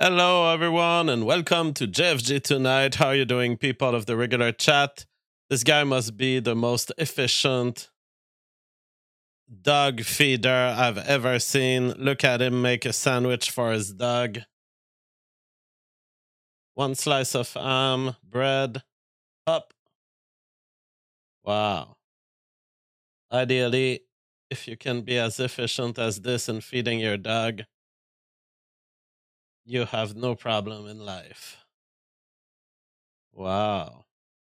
Hello, everyone, and welcome to JFG Tonight. How are you doing, people of the regular chat? This guy must be the most efficient dog feeder I've ever seen. Look at him make a sandwich for his dog. One slice of ham, bread, up. Wow. Ideally, if you can be as efficient as this in feeding your dog, you have no problem in life. Wow.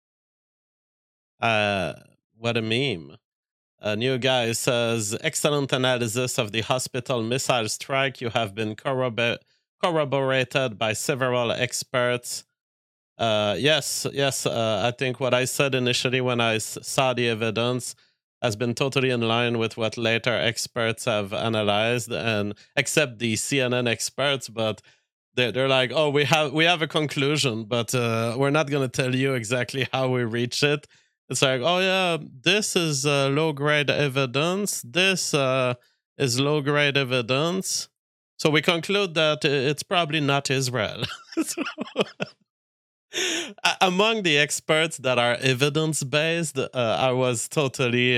What a meme. A new guy says, excellent analysis of the hospital missile strike. You have been corroborated by several experts. Yes. I think what I said initially when I saw the evidence has been totally in line with what later experts have analyzed, and except the CNN experts, but they're like, oh, we have a conclusion, but we're not going to tell you exactly how we reach it. It's like, oh yeah, this is low grade evidence. This is low grade evidence. So we conclude that it's probably not Israel. Among the experts that are evidence based, I was totally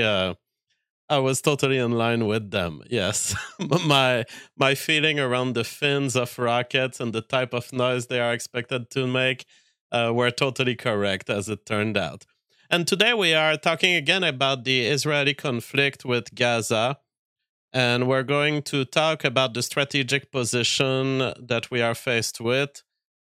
in line with them. Yes, my feeling around the fins of rockets and the type of noise they are expected to make were totally correct, as it turned out. And today we are talking again about the Israeli conflict with Gaza. And we're going to talk about the strategic position that we are faced with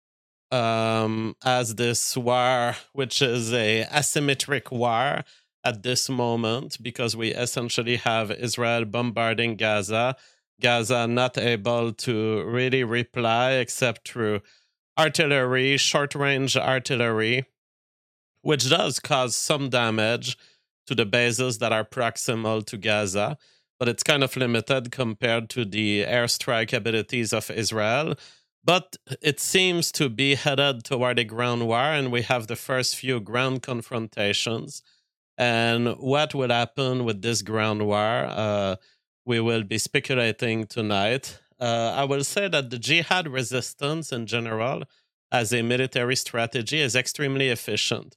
as this war, which is a asymmetric war at this moment, because we essentially have Israel bombarding Gaza, Gaza not able to really reply except through artillery, short-range artillery, which does cause some damage to the bases that are proximal to Gaza, but it's kind of limited compared to the airstrike abilities of Israel. But it seems to be headed toward a ground war, and we have the first few ground confrontations. And what will happen with this ground war, we will be speculating tonight. I will say that the jihad resistance in general, as a military strategy, is extremely efficient.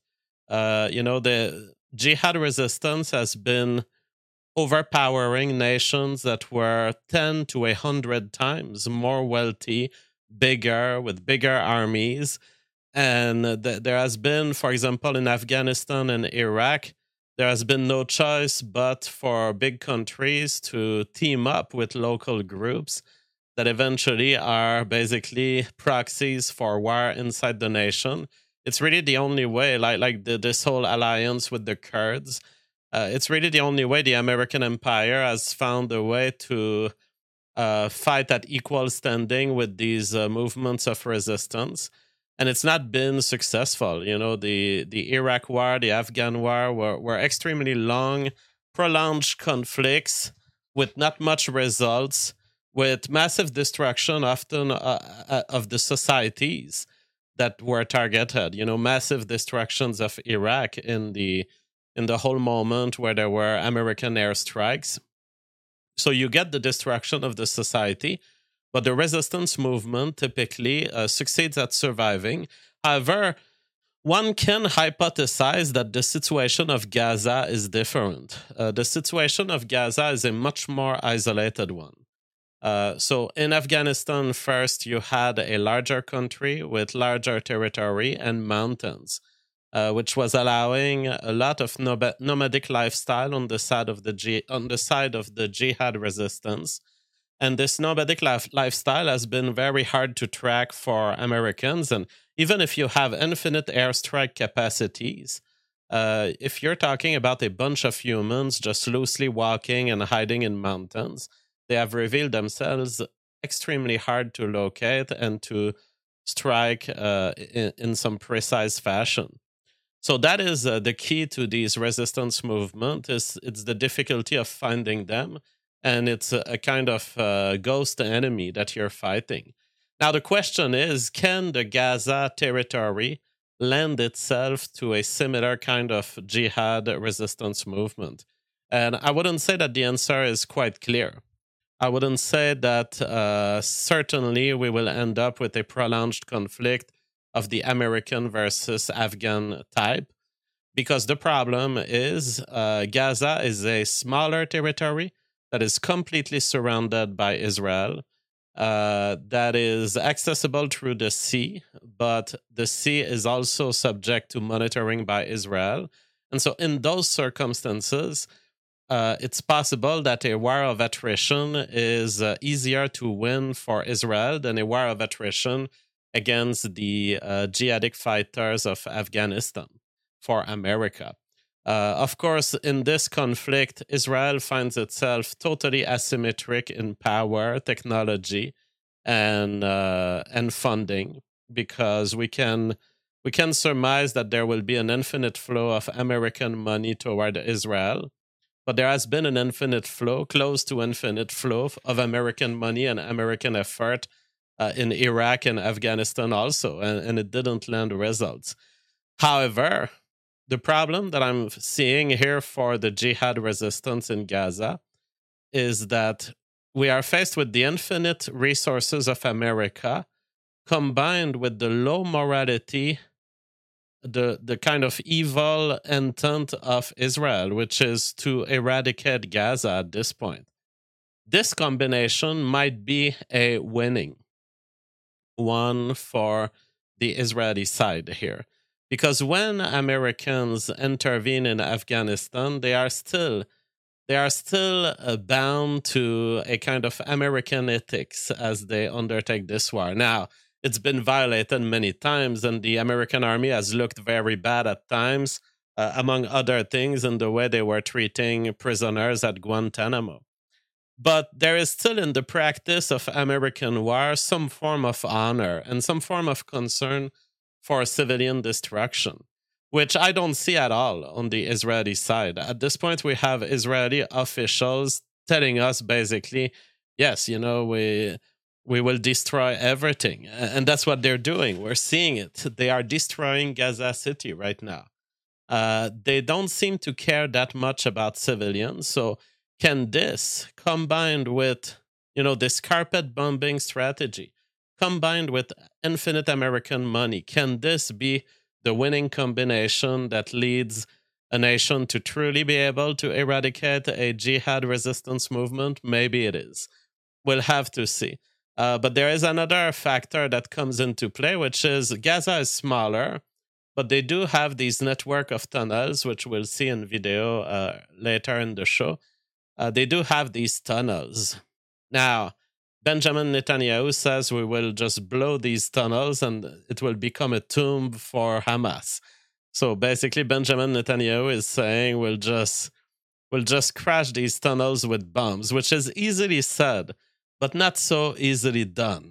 The jihad resistance has been overpowering nations that were 10 to 100 times more wealthy, bigger, with bigger armies. And there has been, for example, in Afghanistan and Iraq, there has been no choice but for big countries to team up with local groups that eventually are basically proxies for war inside the nation. It's really the only way, this whole alliance with the Kurds. It's really the only way the American empire has found a way to fight at equal standing with these movements of resistance. And it's not been successful. The Iraq war, the Afghan war were extremely long, prolonged conflicts with not much results, with massive destruction often of the societies that were targeted. Massive destructions of Iraq in the whole moment where there were American airstrikes. So you get the destruction of the society, but the resistance movement typically succeeds at surviving. However, one can hypothesize that the situation of Gaza is different. The situation of Gaza is a much more isolated one. So in Afghanistan, first, you had a larger country with larger territory and mountains, which was allowing a lot of nomadic lifestyle on the side of the jihad resistance. And this nomadic lifestyle has been very hard to track for Americans. And even if you have infinite airstrike capacities, if you're talking about a bunch of humans just loosely walking and hiding in mountains, they have revealed themselves extremely hard to locate and to strike in some precise fashion. So that is the key to these resistance movement. It's the difficulty of finding them, and it's a kind of ghost enemy that you're fighting. Now the question is, can the Gaza territory lend itself to a similar kind of jihad resistance movement? And I wouldn't say that the answer is quite clear. I wouldn't say that certainly we will end up with a prolonged conflict of the American versus Afghan type, because the problem is Gaza is a smaller territory that is completely surrounded by Israel, that is accessible through the sea, but the sea is also subject to monitoring by Israel. And so, in those circumstances, it's possible that a war of attrition is easier to win for Israel than a war of attrition against the jihadic fighters of Afghanistan for America. Of course, in this conflict, Israel finds itself totally asymmetric in power, technology, and funding, because we can surmise that there will be an infinite flow of American money toward Israel, but there has been an infinite flow, close to infinite flow of American money and American effort in Iraq and Afghanistan also, and it didn't lend results. However, the problem that I'm seeing here for the jihad resistance in Gaza is that we are faced with the infinite resources of America combined with the low morality, the kind of evil intent of Israel, which is to eradicate Gaza at this point. This combination might be a winning one for the Israeli side here. Because when Americans intervene in Afghanistan, they are still bound to a kind of American ethics as they undertake this war. Now, it's been violated many times, and the American army has looked very bad at times, among other things, in the way they were treating prisoners at Guantanamo. But there is still in the practice of American war some form of honor and some form of concern for civilian destruction, which I don't see at all on the Israeli side. At this point, we have Israeli officials telling us basically, yes, we will destroy everything. And that's what they're doing. We're seeing it. They are destroying Gaza City right now. They don't seem to care that much about civilians. So can this, combined with, this carpet bombing strategy, combined with infinite American money, can this be the winning combination that leads a nation to truly be able to eradicate a jihad resistance movement? Maybe it is. We'll have to see. But there is another factor that comes into play, which is Gaza is smaller, but they do have these network of tunnels, which we'll see in video later in the show. They do have these tunnels. Now, Benjamin Netanyahu says we will just blow these tunnels and it will become a tomb for Hamas. So basically, Benjamin Netanyahu is saying we'll just crash these tunnels with bombs, which is easily said, but not so easily done.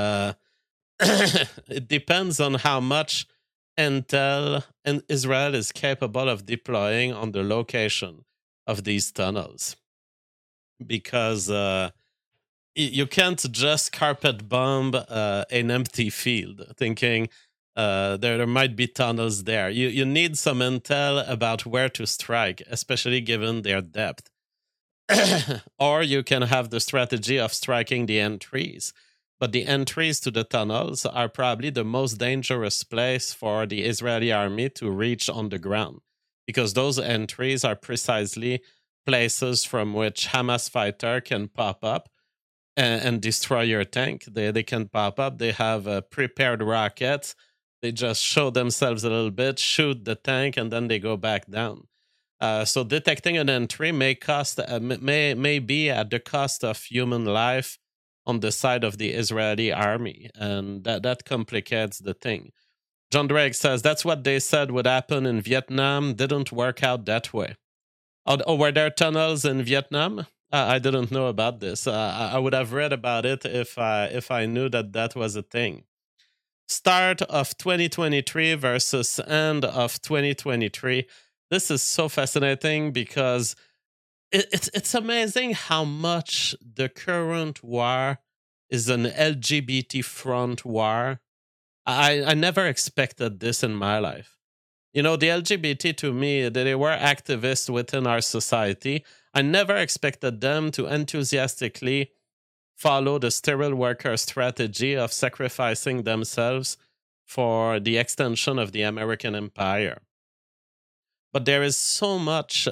It depends on how much intel Israel is capable of deploying on the location of these tunnels. Because you can't just carpet bomb an empty field thinking there might be tunnels there. You need some intel about where to strike, especially given their depth. Or you can have the strategy of striking the entries. But the entries to the tunnels are probably the most dangerous place for the Israeli army to reach on the ground, because those entries are precisely places from which Hamas fighter can pop up and destroy your tank. They can pop up. They have prepared rockets. They just show themselves a little bit, shoot the tank, and then they go back down. So detecting an entry may be at the cost of human life on the side of the Israeli army, and that complicates the thing. John Drake says that's what they said would happen in Vietnam. Didn't work out that way. Oh, were there tunnels in Vietnam? I didn't know about this. I would have read about it if I knew that was a thing. Start of 2023 versus end of 2023. This is so fascinating because it's amazing how much the current war is an LGBT front war. I never expected this in my life. The LGBT to me, they were activists within our society. I never expected them to enthusiastically follow the sterile worker strategy of sacrificing themselves for the extension of the American empire. But there is so much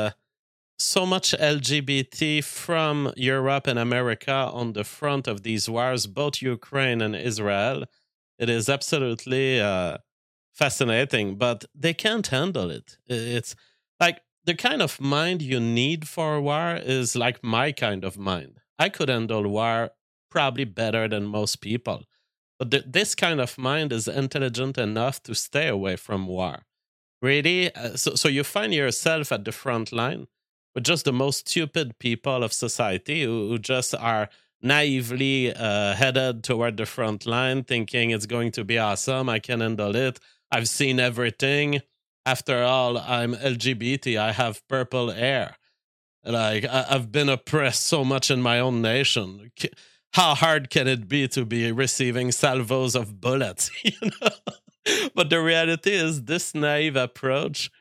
LGBT from Europe and America on the front of these wars, both Ukraine and Israel. It is absolutely fascinating, but they can't handle it. It's like the kind of mind you need for war is like my kind of mind. I could handle war probably better than most people, but this kind of mind is intelligent enough to stay away from war. Really? So you find yourself at the front line with just the most stupid people of society who just are naively headed toward the front line, thinking it's going to be awesome. I can handle it. I've seen everything. After all, I'm LGBT. I have purple hair. Like, I've been oppressed so much in my own nation. How hard can it be to be receiving salvos of bullets? You know? But the reality is, this naive approach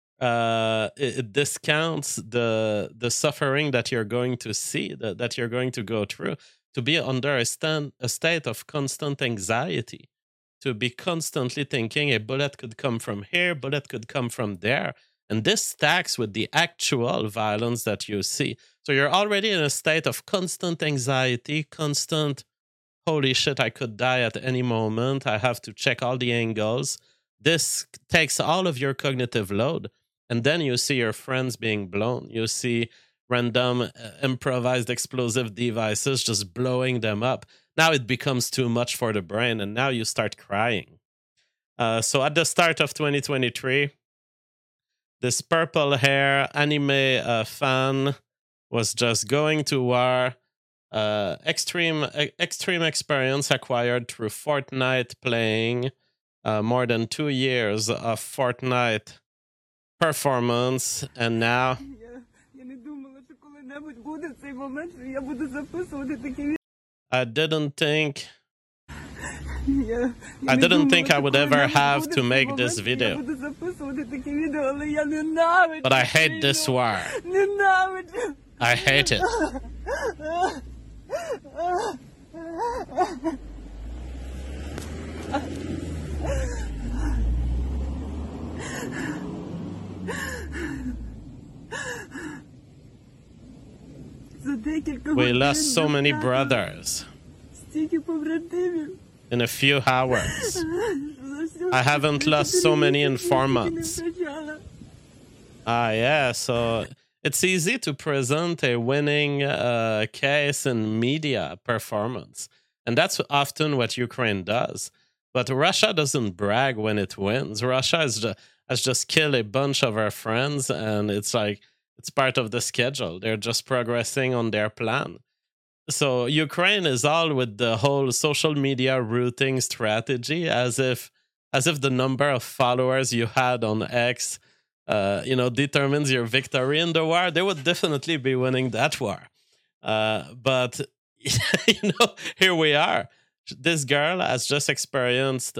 it discounts the suffering that you're going to see, that you're going to go through, to be under a state of constant anxiety, to be constantly thinking a bullet could come from here, bullet could come from there. And this stacks with the actual violence that you see. So you're already in a state of constant anxiety, constant, holy shit, I could die at any moment. I have to check all the angles. This takes all of your cognitive load. And then you see your friends being blown. You see random improvised explosive devices just blowing them up. Now it becomes too much for the brain, and now you start crying. So at the start of 2023, this purple hair anime fan was just going to war. Extreme experience acquired through Fortnite playing, more than 2 years of Fortnite performance, and now I didn't think I would ever have to make this video, but I hate this war. I hate it. We lost so many brothers in a few hours. I haven't lost so many in 4 months. Yeah, so it's easy to present a winning case in media performance. And that's often what Ukraine does. But Russia doesn't brag when it wins. Russia has just killed a bunch of our friends, and it's like, it's part of the schedule. They're just progressing on their plan. So Ukraine is all with the whole social media routing strategy, as if the number of followers you had on X, determines your victory in the war. They would definitely be winning that war. But here we are. This girl has just experienced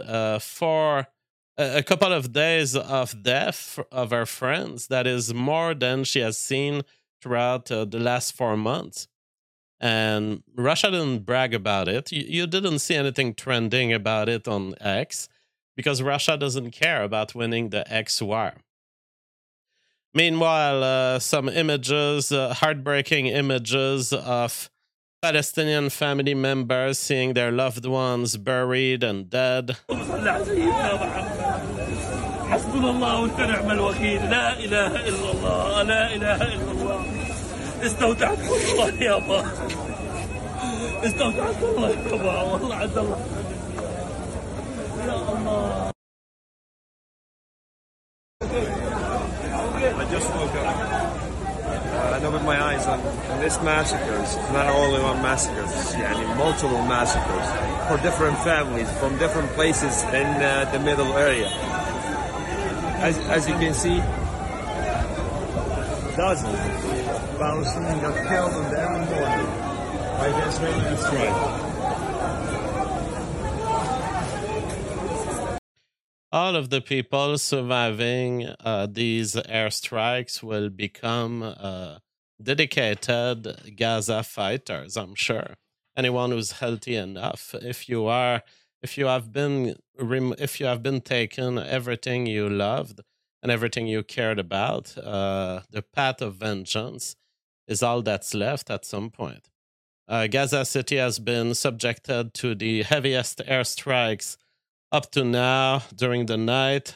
a couple of days of death of her friends. That is more than she has seen throughout the last 4 months. And Russia didn't brag about it. You didn't see anything trending about it on X, because Russia doesn't care about winning the X war. Meanwhile, some images, heartbreaking images of Palestinian family members seeing their loved ones buried and dead. حسبنا الله ونعم الوكيل لا إله إلا الله لا إله إلا الله استودعك الله يابا استودعك الله يابا والله عز الله يا الله. I just woke up. I know with my eyes on this massacres, not only one massacres, multiple massacres for different families from different places in the middle area. As you can see, dozens of Palestinians got killed every morning by the Israeli strike. All of the people surviving these airstrikes will become dedicated Gaza fighters, I'm sure. anyone who's healthy enough. If you have been taken everything you loved and everything you cared about, the path of vengeance is all that's left at some point. Gaza City has been subjected to the heaviest airstrikes up to now during the night.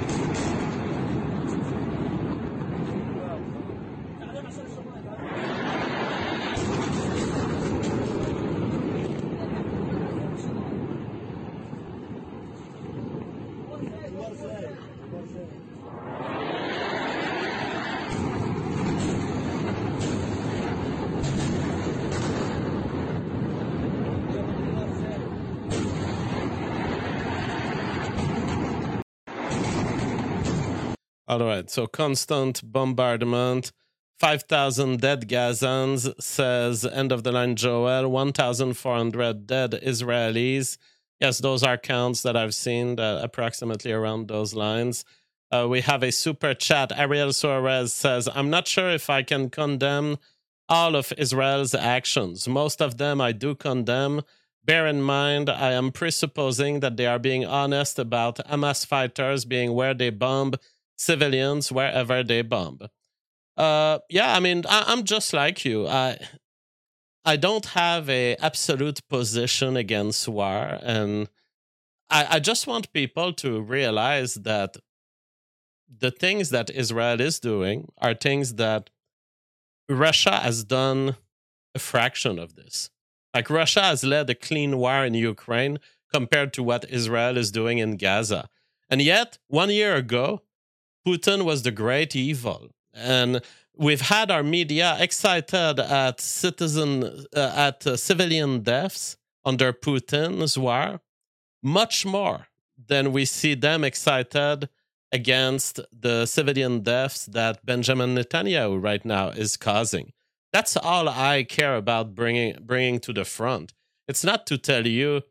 All right, so constant bombardment, 5,000 dead Gazans, says end of the line Joel, 1,400 dead Israelis. Yes, those are counts that I've seen, approximately around those lines. We have a super chat. Ariel Suarez says, I'm not sure if I can condemn all of Israel's actions. Most of them I do condemn. Bear in mind, I am presupposing that they are being honest about Hamas fighters being where they bomb civilians wherever they bomb. Yeah, I mean, I'm just like you. I don't have a absolute position against war, and I just want people to realize that the things that Israel is doing are things that Russia has done a fraction of this. Like, Russia has led a clean war in Ukraine compared to what Israel is doing in Gaza. And yet, 1 year ago, Putin was the great evil. And we've had our media excited at civilian deaths under Putin's war, much more than we see them excited against the civilian deaths that Benjamin Netanyahu right now is causing. That's all I care about bringing to the front. It's not to tell you,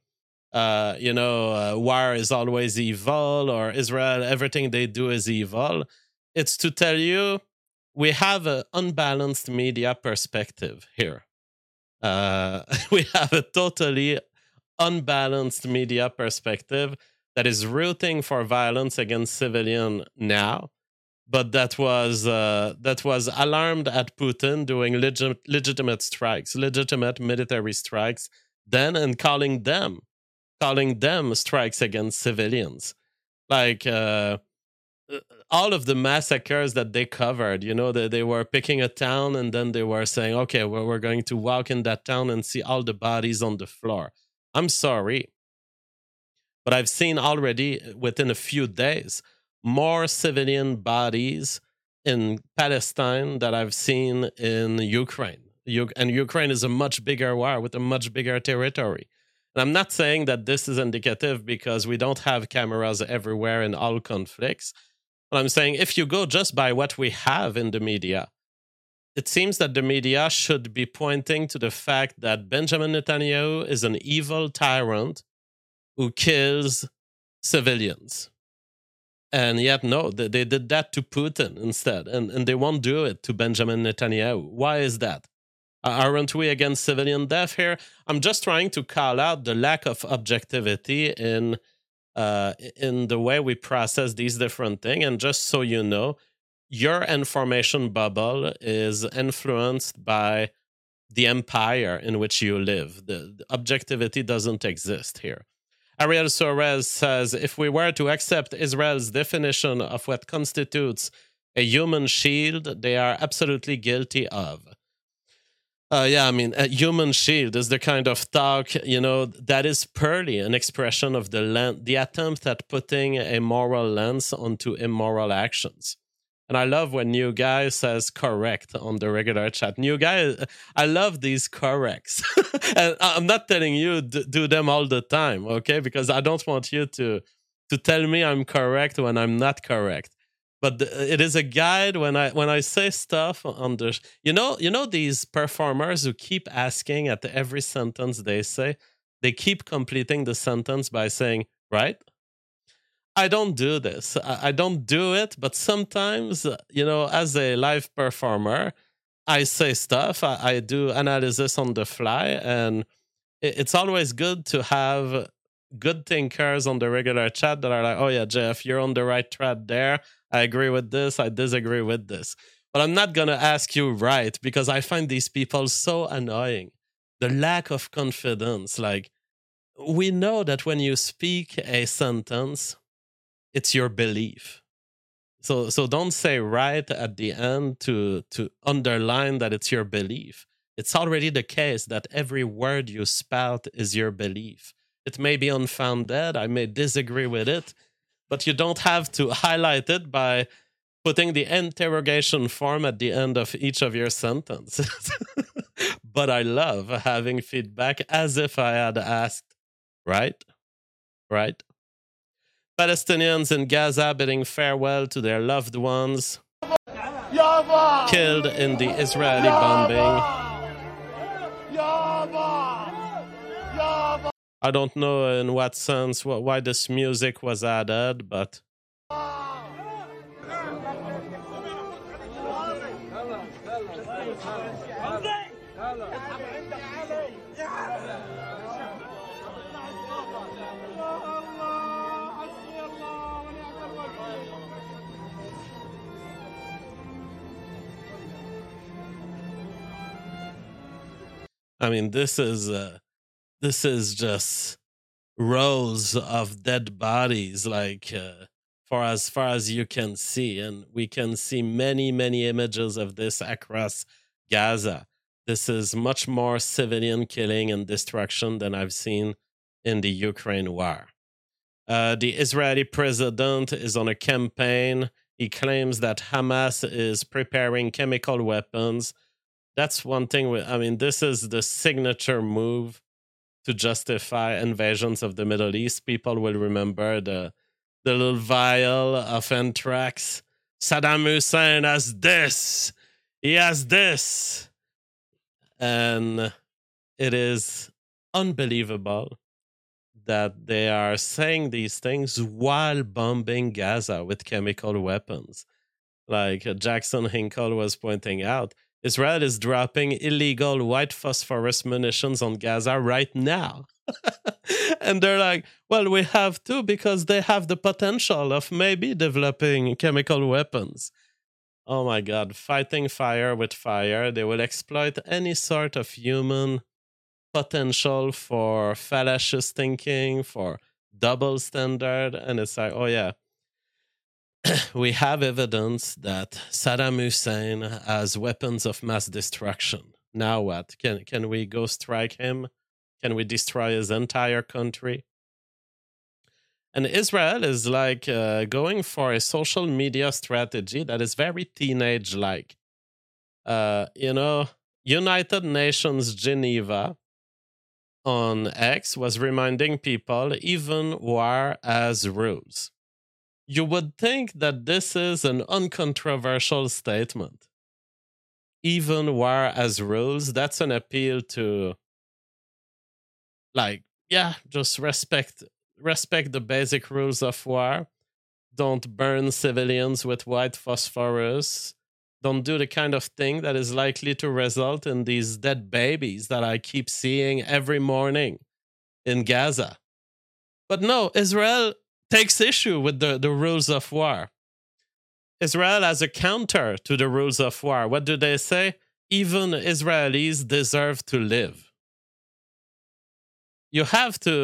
war is always evil, or Israel, everything they do is evil. It's to tell you we have an unbalanced media perspective here. We have a totally unbalanced media perspective that is rooting for violence against civilians now, but that was alarmed at Putin doing legitimate strikes, legitimate military strikes then, and calling them strikes against civilians. Like all of the massacres that they covered, they were picking a town and then they were saying, okay, we're going to walk in that town and see all the bodies on the floor. I'm sorry, but I've seen already within a few days more civilian bodies in Palestine that I've seen in Ukraine. And Ukraine is a much bigger war with a much bigger territory. And I'm not saying that this is indicative because we don't have cameras everywhere in all conflicts. But I'm saying if you go just by what we have in the media, it seems that the media should be pointing to the fact that Benjamin Netanyahu is an evil tyrant who kills civilians. And yet, no, they did that to Putin instead. And they won't do it to Benjamin Netanyahu. Why is that? Aren't we against civilian death here? I'm just trying to call out the lack of objectivity in the way we process these different things. And just so you know, your information bubble is influenced by the empire in which you live. The objectivity doesn't exist here. Ariel Suarez says, if we were to accept Israel's definition of what constitutes a human shield, they are absolutely guilty of. A human shield is the kind of talk, that is purely an expression of the attempt at putting a moral lens onto immoral actions. And I love when New Guy says correct on the regular chat. New Guy, I love these corrects. And I'm not telling you do them all the time, okay? Because I don't want you to tell me I'm correct when I'm not correct. But it is a guide when I say stuff on the... You know these performers who keep asking at every sentence they say, they keep completing the sentence by saying, right? I don't do this. I don't do it, but sometimes, as a live performer, I say stuff. I do analysis on the fly, and it's always good to have good thinkers on the regular chat that are like, oh yeah, Jeff, you're on the right thread there. I agree with this. I disagree with this. But I'm not going to ask you right, because I find these people so annoying. The lack of confidence. Like, we know that when you speak a sentence, it's your belief. So don't say right at the end to underline that it's your belief. It's already the case that every word you spout is your belief. It may be unfounded. I may disagree with it, but you don't have to highlight it by putting the interrogation form at the end of each of your sentences. But I love having feedback as if I had asked, right? Right? Palestinians in Gaza bidding farewell to their loved ones killed in the Israeli bombing. I don't know in what sense, why this music was added, but I mean, this is just rows of dead bodies, like for as far as you can see, and we can see many, many images of this across Gaza. This is much more civilian killing and destruction than I've seen in the Ukraine war. The Israeli president is on a campaign. He claims that Hamas is preparing chemical weapons. That's one thing. I mean, this is the signature move to justify invasions of the Middle East. People will remember the little vial of anthrax. Saddam Hussein has this. He has this. And it is unbelievable that they are saying these things while bombing Gaza with chemical weapons. Like Jackson Hinkle was pointing out, Israel is dropping illegal white phosphorus munitions on Gaza right now. And they're like, well, we have to, because they have the potential of maybe developing chemical weapons. Oh my God, fighting fire with fire. They will exploit any sort of human potential for fallacious thinking, for double standard. And it's like, oh yeah, we have evidence that Saddam Hussein has weapons of mass destruction. Now what? Can we go strike him? Can we destroy his entire country? And Israel is like going for a social media strategy that is very teenage-like. United Nations Geneva on X was reminding people even war has rules. You would think that this is an uncontroversial statement. Even war has rules. That's an appeal to, like, yeah, just respect the basic rules of war. Don't burn civilians with white phosphorus. Don't do the kind of thing that is likely to result in these dead babies that I keep seeing every morning in Gaza. But no, Israel takes issue with the rules of war. Israel has a counter to the rules of war. What do they say? Even Israelis deserve to live. I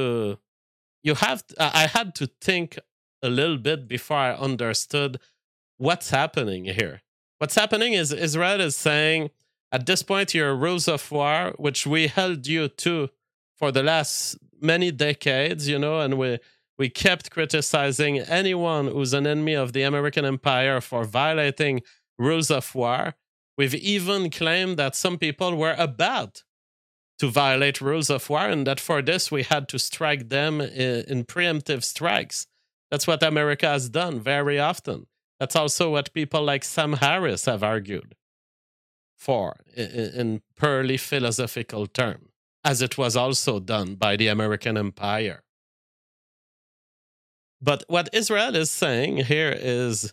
had to think a little bit before I understood what's happening here. What's happening is Israel is saying, at this point, your rules of war, which we held you to for the last many decades, and we kept criticizing anyone who's an enemy of the American empire for violating rules of war. We've even claimed that some people were about to violate rules of war, and that for this we had to strike them in preemptive strikes. That's what America has done very often. That's also what people like Sam Harris have argued for in purely philosophical terms, as it was also done by the American empire. But what Israel is saying here is,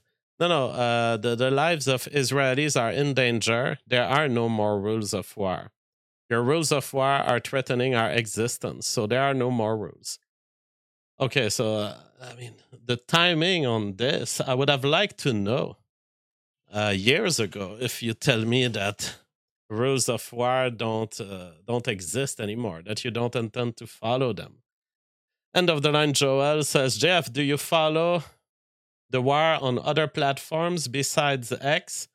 the lives of Israelis are in danger. There are no more rules of war. Your rules of war are threatening our existence, so there are no more rules. Okay, so I mean, the timing on this, I would have liked to know years ago if you tell me that rules of war don't exist anymore, that you don't intend to follow them. End of the line, Joel says, JF, do you follow the war on other platforms besides X?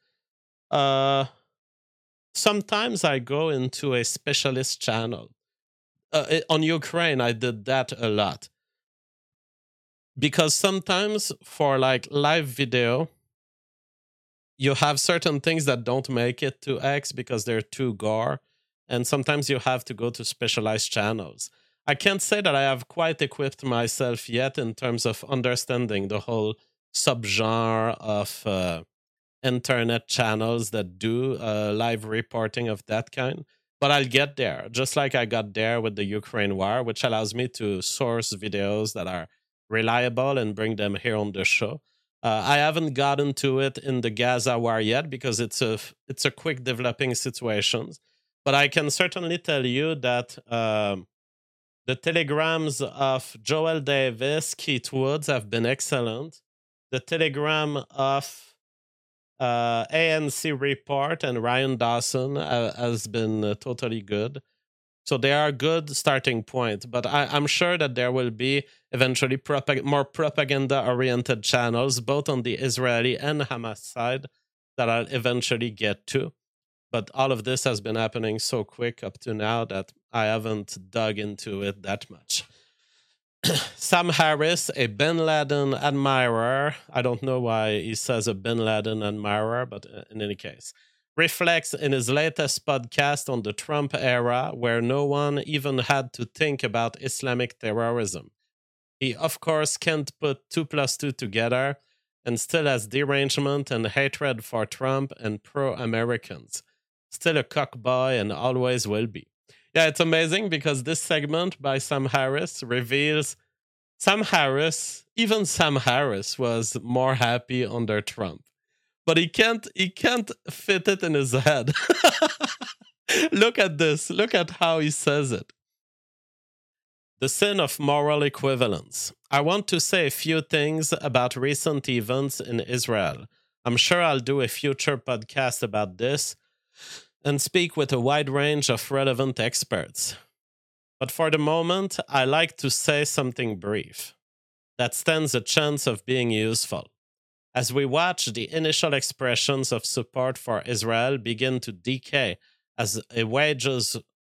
Sometimes I go into a specialist channel. On Ukraine, I did that a lot. Because sometimes for like live video, you have certain things that don't make it to X because they're too gore. And sometimes you have to go to specialized channels. I can't say that I have quite equipped myself yet in terms of understanding the whole subgenre of internet channels that do live reporting of that kind. But I'll get there, just like I got there with the Ukraine war, which allows me to source videos that are reliable and bring them here on the show. I haven't gotten to it in the Gaza war yet because it's a quick developing situation. But I can certainly tell you that the telegrams of Joel Davis, Keith Woods have been excellent. The telegram of ANC Report and Ryan Dawson has been totally good. So they are good starting point. But I'm sure that there will be eventually more propaganda-oriented channels, both on the Israeli and Hamas side, that I'll eventually get to. But all of this has been happening so quick up to now that I haven't dug into it that much. Sam Harris, a Bin Laden admirer. I don't know why he says a Bin Laden admirer, but in any case, reflects in his latest podcast on the Trump era, where no one even had to think about Islamic terrorism. He, of course, can't put 2 + 2 together and still has derangement and hatred for Trump and pro-Americans. Still a cockboy and always will be. Yeah, it's amazing because this segment by Sam Harris reveals even Sam Harris was more happy under Trump. But he can't fit it in his head. Look at this. Look at how he says it. The sin of moral equivalence. I want to say a few things about recent events in Israel. I'm sure I'll do a future podcast about this and speak with a wide range of relevant experts. But for the moment, I like to say something brief that stands a chance of being useful. As we watch the initial expressions of support for Israel begin to decay as wages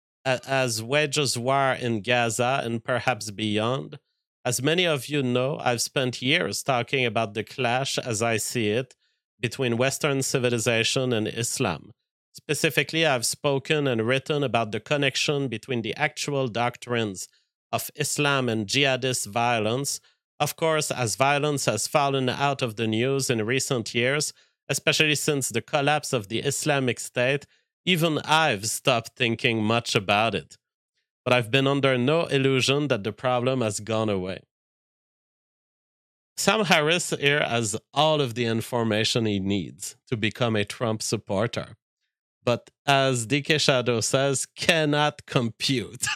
war in Gaza and perhaps beyond, as many of you know, I've spent years talking about the clash as I see it between Western civilization and Islam. Specifically, I've spoken and written about the connection between the actual doctrines of Islam and jihadist violence. Of course, as violence has fallen out of the news in recent years, especially since the collapse of the Islamic State, even I've stopped thinking much about it. But I've been under no illusion that the problem has gone away. Sam Harris here has all of the information he needs to become a Trump supporter. But as DK Shadow says, cannot compute.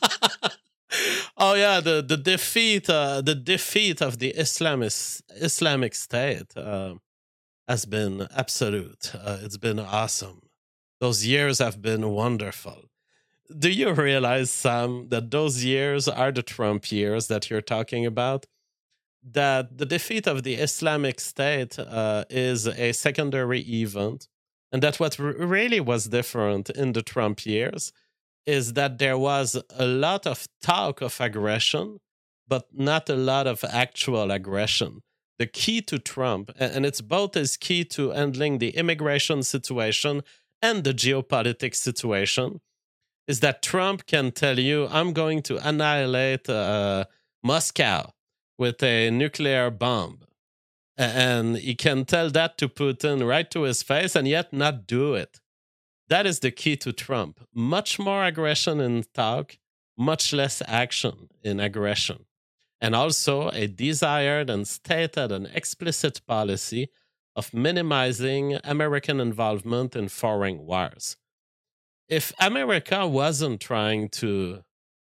Oh yeah, the defeat of the Islamic State has been absolute. It's been awesome. Those years have been wonderful. Do you realize, Sam, that those years are the Trump years that you're talking about? That the defeat of the Islamic State is a secondary event, and that what really was different in the Trump years is that there was a lot of talk of aggression, but not a lot of actual aggression. The key to Trump, and it's both his key to handling the immigration situation and the geopolitics situation, is that Trump can tell you, I'm going to annihilate Moscow with a nuclear bomb. And he can tell that to Putin right to his face and yet not do it. That is the key to Trump. Much more aggression in talk, much less action in aggression. And also a desired and stated and explicit policy of minimizing American involvement in foreign wars. if America wasn't trying to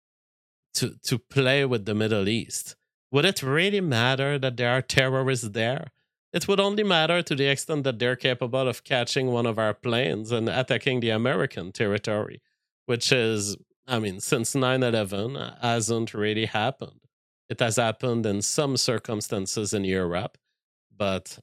play with the Middle East, would it really matter that there are terrorists there? It would only matter to the extent that they're capable of catching one of our planes and attacking the American territory, which is, I mean, since 9/11, hasn't really happened. It has happened in some circumstances in Europe, but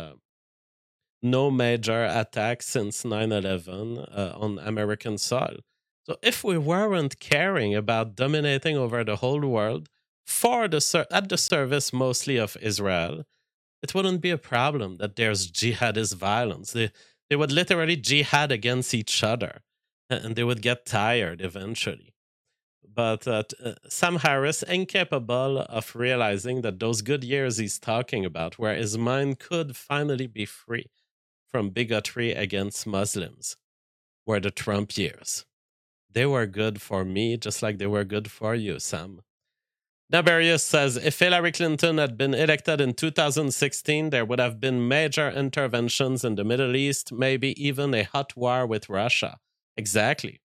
no major attacks since 9/11 on American soil. So if we weren't caring about dominating over the whole world at the service mostly of Israel, it wouldn't be a problem that there's jihadist violence. They would literally jihad against each other, and they would get tired eventually. But Sam Harris, incapable of realizing that those good years he's talking about, where his mind could finally be free from bigotry against Muslims, were the Trump years. They were good for me, just like they were good for you, Sam. Nabarius says, if Hillary Clinton had been elected in 2016, there would have been major interventions in the Middle East, maybe even a hot war with Russia. Exactly.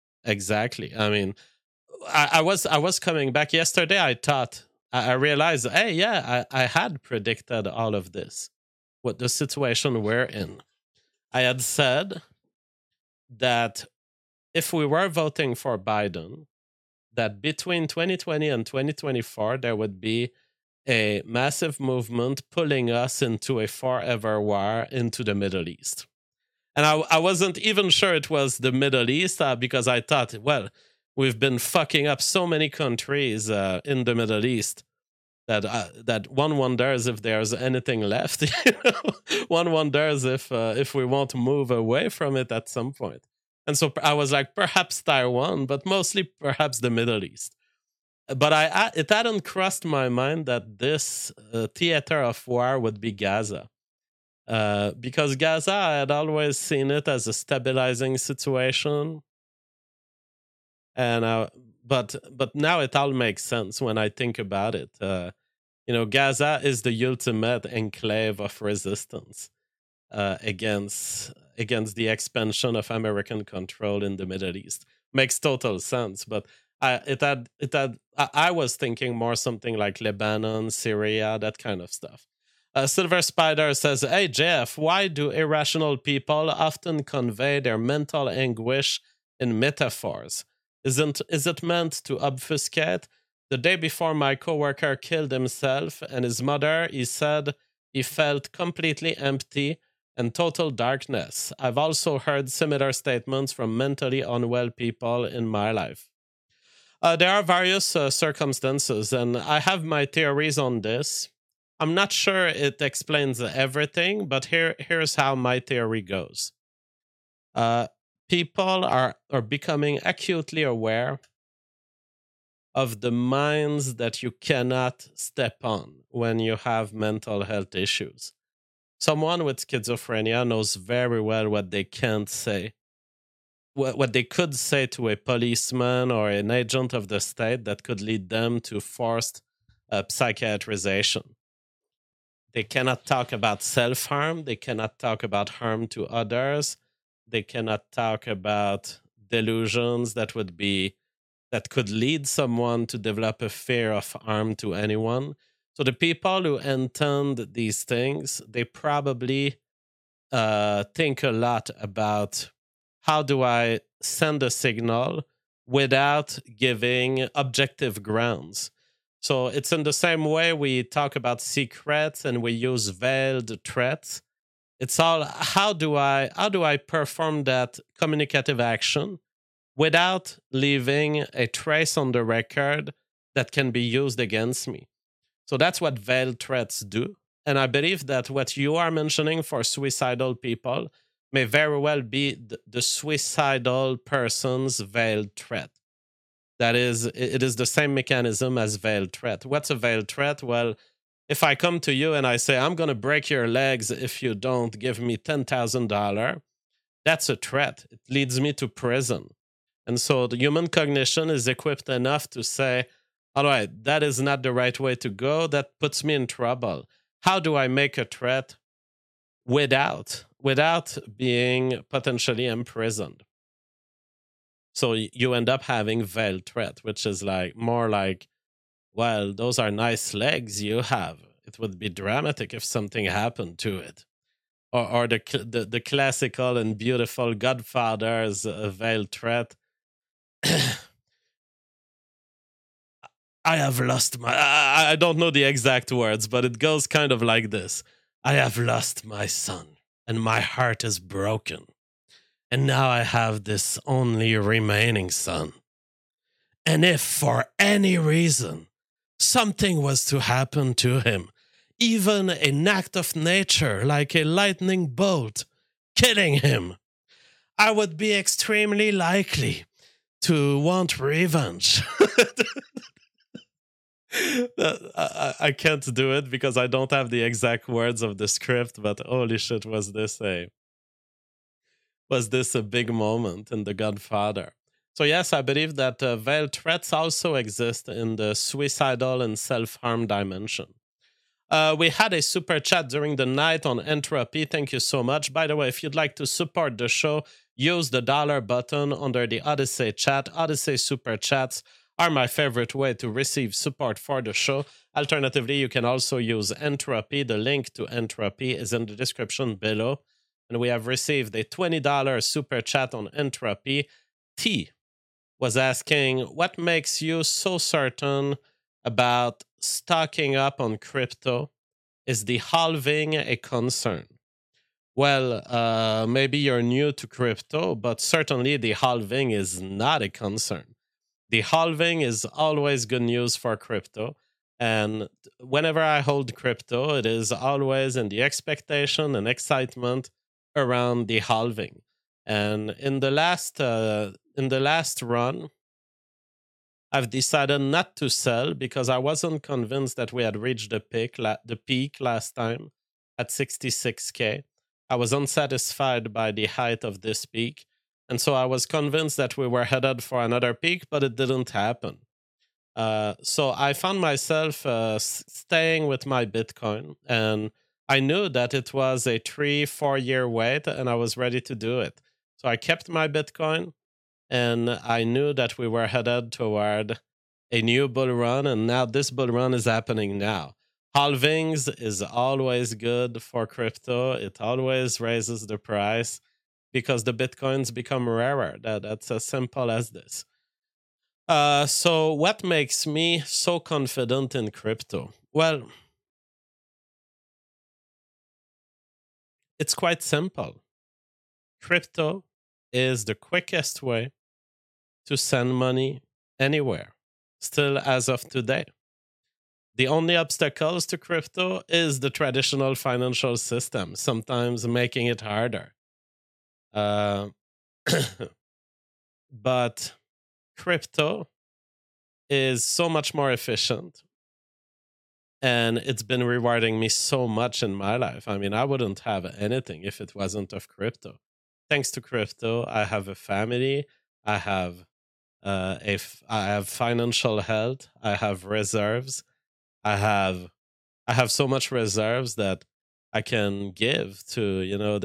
I mean, I was coming back yesterday. I realized, hey, yeah, I had predicted all of this, what the situation we're in. I had said that if we were voting for Biden, that between 2020 and 2024, there would be a massive movement pulling us into a forever war into the Middle East. And I wasn't even sure it was the Middle East because I thought, well, we've been fucking up so many countries in the Middle East that one wonders if there's anything left. One wonders if we won't move away from it at some point. And so I was like, perhaps Taiwan, but mostly perhaps the Middle East. But it hadn't crossed my mind that this theater of war would be Gaza. Because Gaza, I had always seen it as a stabilizing situation. And but now it all makes sense when I think about it. Gaza is the ultimate enclave of resistance against the expansion of American control in the Middle East. Makes total sense, but I was thinking more something like Lebanon, Syria, that kind of stuff. Silver Spider says, hey, Jeff, why do irrational people often convey their mental anguish in metaphors? Is it meant to obfuscate? The day before my coworker killed himself and his mother, he said he felt completely empty and total darkness. I've also heard similar statements from mentally unwell people in my life. There are various circumstances, and I have my theories on this. I'm not sure it explains everything, but here's how my theory goes. People are becoming acutely aware of the mines that you cannot step on when you have mental health issues. Someone with schizophrenia knows very well what they can't say, what they could say to a policeman or an agent of the state that could lead them to forced psychiatrization. They cannot talk about self-harm. They cannot talk about harm to others. They cannot talk about delusions that could lead someone to develop a fear of harm to anyone. So the people who intend these things, they probably think a lot about how do I send a signal without giving objective grounds. So it's in the same way we talk about secrets and we use veiled threats. It's all how do I perform that communicative action without leaving a trace on the record that can be used against me. So that's what veiled threats do. And I believe that what you are mentioning for suicidal people may very well be the suicidal person's veiled threat. That is, it is the same mechanism as veiled threat. What's a veiled threat? Well, if I come to you and I say, I'm going to break your legs if you don't give me $10,000, that's a threat. It leads me to prison. And so the human cognition is equipped enough to say, all right, that is not the right way to go. That puts me in trouble. How do I make a threat without being potentially imprisoned? So you end up having veiled threat, which is like more like, well, those are nice legs you have. It would be dramatic if something happened to it. Or the classical and beautiful Godfather's veiled threat. I have lost my. I don't know the exact words, but it goes kind of like this: I have lost my son, and my heart is broken. And now I have this only remaining son. And if for any reason something was to happen to him, even an act of nature like a lightning bolt killing him, I would be extremely likely to want revenge. I can't do it because I don't have the exact words of the script, but holy shit, was this a big moment in The Godfather. So yes, I believe that veiled threats also exist in the suicidal and self-harm dimension. We had a super chat during the night on Entropy. Thank you so much. By the way, if you'd like to support the show, use the dollar button under the Odyssey chat. Odyssey super chats are my favorite way to receive support for the show. Alternatively, you can also use Entropy. The link to Entropy is in the description below. And we have received a $20 super chat on Entropy. T was asking, what makes you so certain about stocking up on crypto? Is the halving a concern? Well, maybe you're new to crypto, but certainly the halving is not a concern. The halving is always good news for crypto. And whenever I hold crypto, it is always in the expectation and excitement around the halving. And in the last run, I've decided not to sell because I wasn't convinced that we had reached the peak last time at 66K. I was unsatisfied by the height of this peak. And so I was convinced that we were headed for another peak, but it didn't happen. So I found myself staying with my Bitcoin, and I knew that it was a 3-4 year wait, and I was ready to do it. So I kept my Bitcoin, and I knew that we were headed toward a new bull run, and now this bull run is happening now. Halvings is always good for crypto. It always raises the price because the Bitcoins become rarer. That's as simple as this. So what makes me so confident in crypto? Well, it's quite simple. Crypto is the quickest way to send money anywhere, still as of today. The only obstacles to crypto is the traditional financial system, sometimes making it harder. But crypto is so much more efficient, and it's been rewarding me so much in my life. I mean, I wouldn't have anything if it wasn't of crypto. Thanks to crypto, I have a family. I have I have financial health. I have reserves. I have so much reserves that I can give to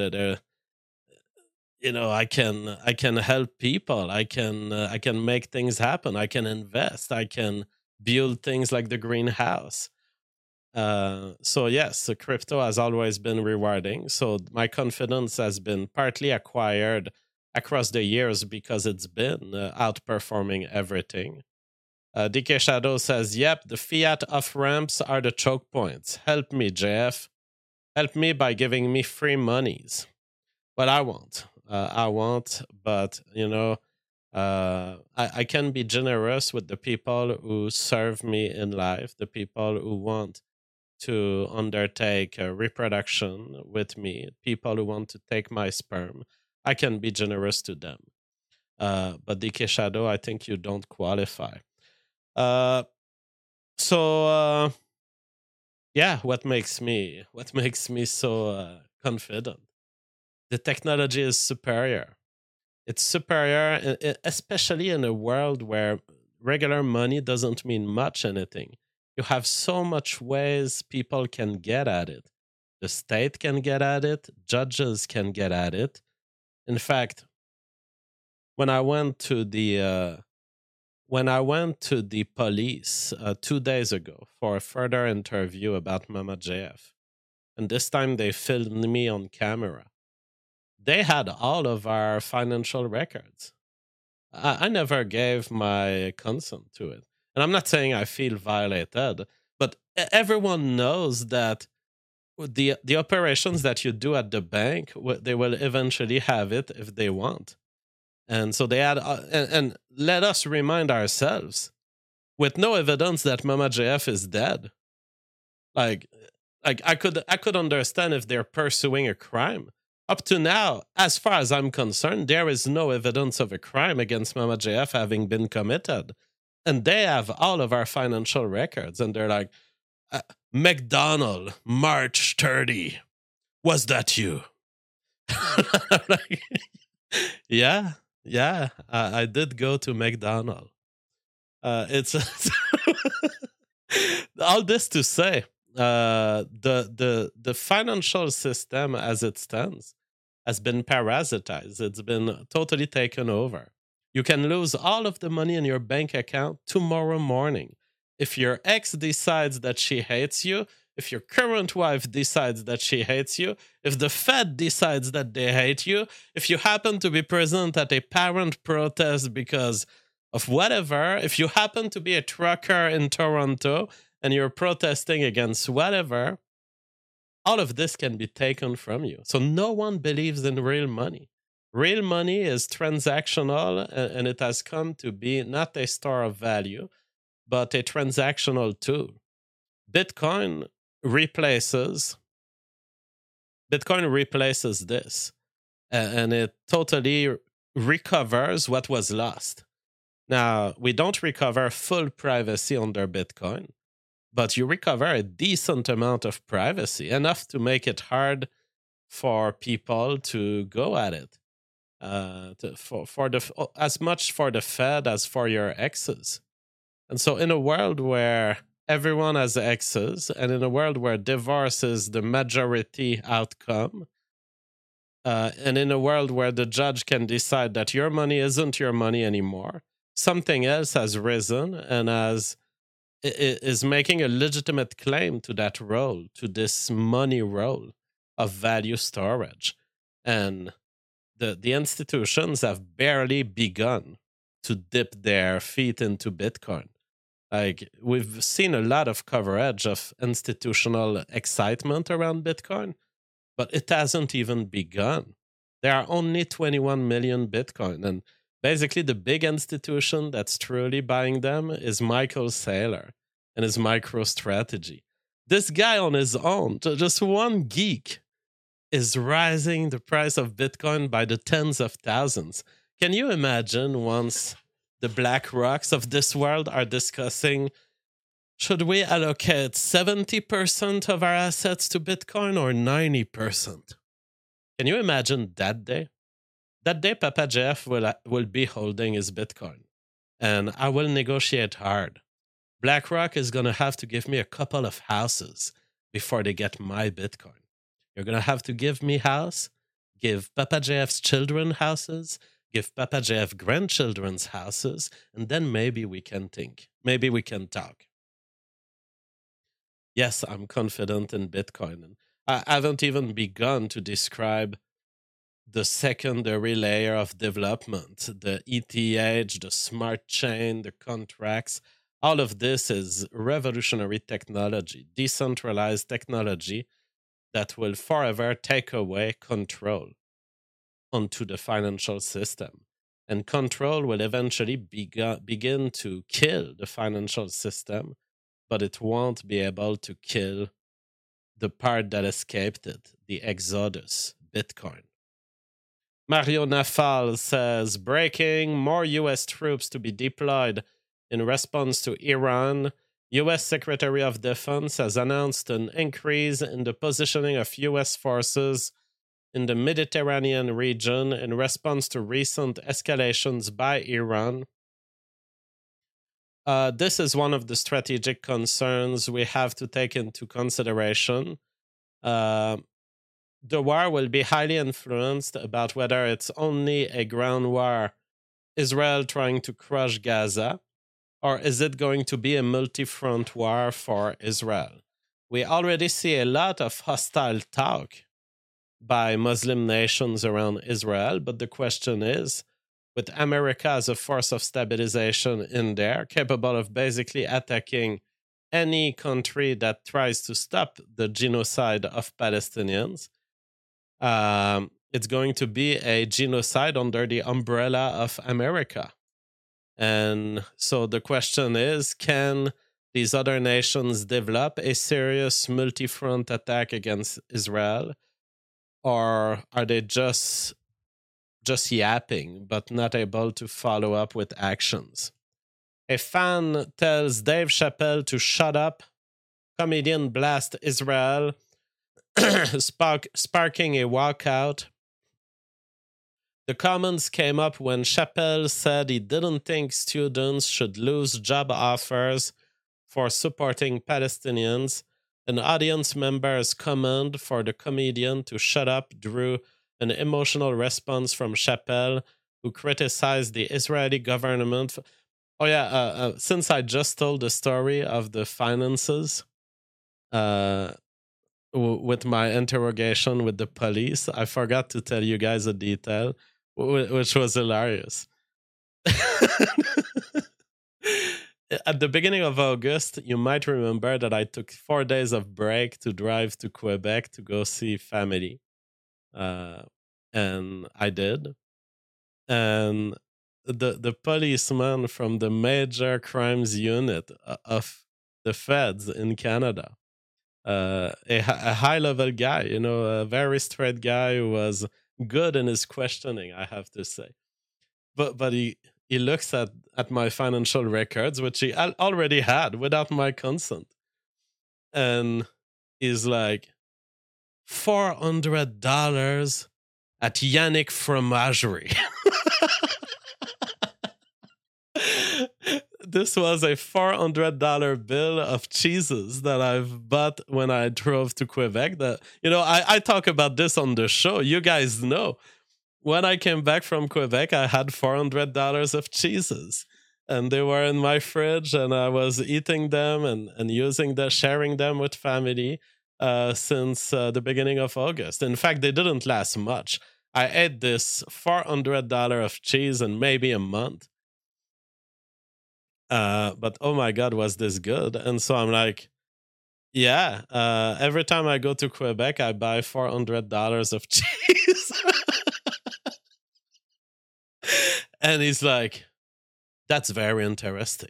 I can help people. I can make things happen. I can invest. I can build things like the greenhouse. So yes, the crypto has always been rewarding. So my confidence has been partly acquired across the years because it's been outperforming everything. DK Shadow says, yep, the fiat off-ramps are the choke points. Help me, JF. Help me by giving me free monies. Well, I won't. But, I can be generous with the people who serve me in life, the people who want to undertake reproduction with me, people who want to take my sperm. I can be generous to them. But DK Shadow, I think you don't qualify. Yeah, what makes me so confident? The technology is superior. It's superior, especially in a world where regular money doesn't mean much anything. You have so much ways people can get at it. The state can get at it. Judges can get at it. In fact, when I went to the police 2 days ago for a further interview about Mama JF, and this time they filmed me on camera. They had all of our financial records. I never gave my consent to it. And I'm not saying I feel violated, but everyone knows that the operations that you do at the bank, they will eventually have it if they want. And so they had, and let us remind ourselves, with no evidence that Mama JF is dead, like I could understand if they're pursuing a crime. Up to now, as far as I'm concerned, there is no evidence of a crime against Mama JF having been committed. And they have all of our financial records. And they're like, McDonald, March 30. Was that you? Like, yeah, I did go to McDonald. It's all this to say, the financial system as it stands has been parasitized. It's been totally taken over. You can lose all of the money in your bank account tomorrow morning. If your ex decides that she hates you, if your current wife decides that she hates you, if the Fed decides that they hate you, if you happen to be present at a parent protest because of whatever, if you happen to be a trucker in Toronto and you're protesting against whatever, all of this can be taken from you. So no one believes in real money. Real money is transactional, and it has come to be not a store of value, but a transactional tool. Bitcoin replaces this, and it totally recovers what was lost. Now, we don't recover full privacy under Bitcoin, but you recover a decent amount of privacy, enough to make it hard for people to go at it. As much for the Fed as for your exes. And so in a world where everyone has exes, and in a world where divorce is the majority outcome, and in a world where the judge can decide that your money isn't your money anymore, something else has risen and is making a legitimate claim to that role, to this money role of value storage. And the institutions have barely begun to dip their feet into Bitcoin. Like, we've seen a lot of coverage of institutional excitement around Bitcoin, but it hasn't even begun. There are only 21 million Bitcoin, and basically the big institution that's truly buying them is Michael Saylor and his MicroStrategy. This guy on his own, just one geek, is rising the price of Bitcoin by the tens of thousands. Can you imagine once the BlackRocks of this world are discussing, should we allocate 70% of our assets to Bitcoin or 90%? Can you imagine that day? That day, Papa Jeff will be holding his Bitcoin, and I will negotiate hard. BlackRock is going to have to give me a couple of houses before they get my Bitcoin. You're going to have to give me house, give Papa JF's children houses, give Papa JF grandchildren's houses, and then maybe we can think. Maybe we can talk. Yes, I'm confident in Bitcoin. And I haven't even begun to describe the secondary layer of development, the ETH, the smart chain, the contracts. All of this is revolutionary technology, decentralized technology that will forever take away control onto the financial system. And control will eventually begin to kill the financial system, but it won't be able to kill the part that escaped it, the exodus, Bitcoin. Mario Nafal says, breaking, more U.S. troops to be deployed in response to Iran. U.S. Secretary of Defense has announced an increase in the positioning of U.S. forces in the Mediterranean region in response to recent escalations by Iran. This is one of the strategic concerns we have to take into consideration. The war will be highly influenced about whether it's only a ground war Israel trying to crush Gaza, or is it going to be a multi-front war for Israel? We already see a lot of hostile talk by Muslim nations around Israel, but the question is, with America as a force of stabilization in there, capable of basically attacking any country that tries to stop the genocide of Palestinians, it's going to be a genocide under the umbrella of America. And so the question is, can these other nations develop a serious multi-front attack against Israel? Or are they just yapping, but not able to follow up with actions? A fan tells Dave Chappelle to shut up. Comedian blast Israel, sparking a walkout. The comments came up when Chappelle said he didn't think students should lose job offers for supporting Palestinians. An audience member's command for the comedian to shut up drew an emotional response from Chappelle, who criticized the Israeli government. Since I just told the story of the finances with my interrogation with the police, I forgot to tell you guys a detail, which was hilarious. At the beginning of August, you might remember that I took 4 days of break to drive to Quebec to go see family. And I did. And the policeman from the major crimes unit of the feds in Canada, a high-level guy, a very straight guy who was good in his questioning, I have to say. But he looks at my financial records, which he already had without my consent. And he's like, $400 at Yannick Fromagerie. This was a $400 bill of cheeses that I've bought when I drove to Quebec. That, I talk about this on the show. You guys know. When I came back from Quebec, I had $400 of cheeses, and they were in my fridge, and I was eating them and sharing them with family since the beginning of August. In fact, they didn't last much. I ate this $400 of cheese in maybe a month. But oh my God, was this good? And so I'm like, yeah, every time I go to Quebec, I buy $400 of cheese. And he's like, that's very interesting.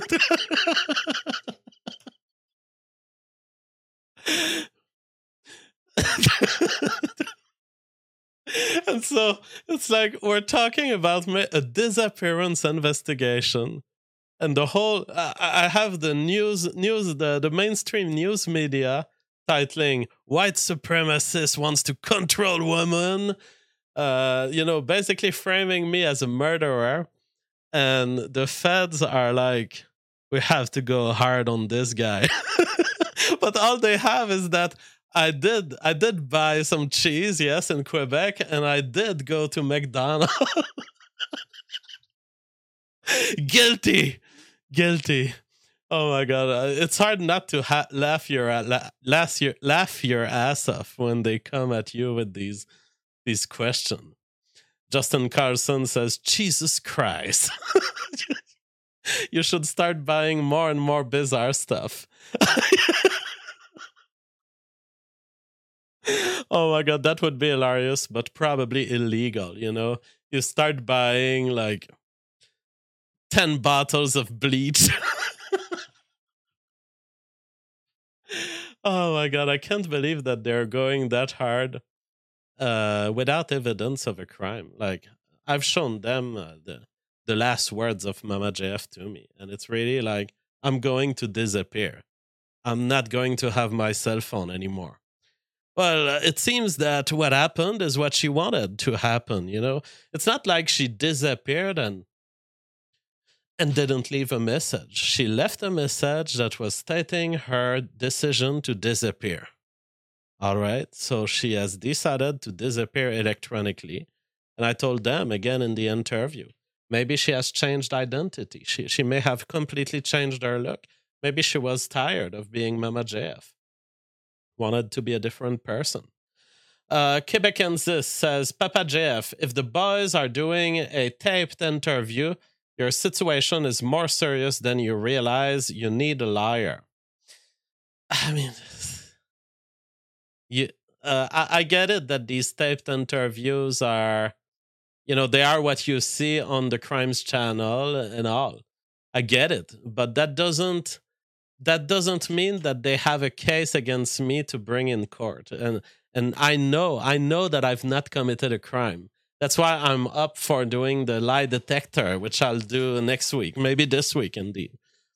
And so it's like we're talking about a disappearance investigation. And the whole, I have the the mainstream news media titling, "White supremacist wants to control women," basically framing me as a murderer. And the feds are like, we have to go hard on this guy. But all they have is that I did buy some cheese, yes, in Quebec, and I did go to McDonald's. Guilty. Oh my God, it's hard not to laugh your ass off when they come at you with these questions. Justin Carlson says, Jesus Christ. You should start buying more and more bizarre stuff. Oh my God, that would be hilarious, but probably illegal, You start buying like 10 bottles of bleach. Oh my God, I can't believe that they're going that hard without evidence of a crime. Like, I've shown them the last words of Mama JF to me, and it's really like, I'm going to disappear. I'm not going to have my cell phone anymore. Well, it seems that what happened is what she wanted to happen, It's not like she disappeared and didn't leave a message. She left a message that was stating her decision to disappear. All right, so she has decided to disappear electronically. And I told them again in the interview, Maybe she has changed identity. She may have completely changed her look. Maybe she was tired of being Mama JF, wanted to be a different person. Quebecensis says, Papa JF, if the boys are doing a taped interview, your situation is more serious than you realize. You need a liar. I mean, I get it that these taped interviews are, they are what you see on the Crimes Channel and all. I get it, but that doesn't mean that they have a case against me to bring in court. And I know that I've not committed a crime. That's why I'm up for doing the lie detector, which I'll do next week, maybe this week indeed.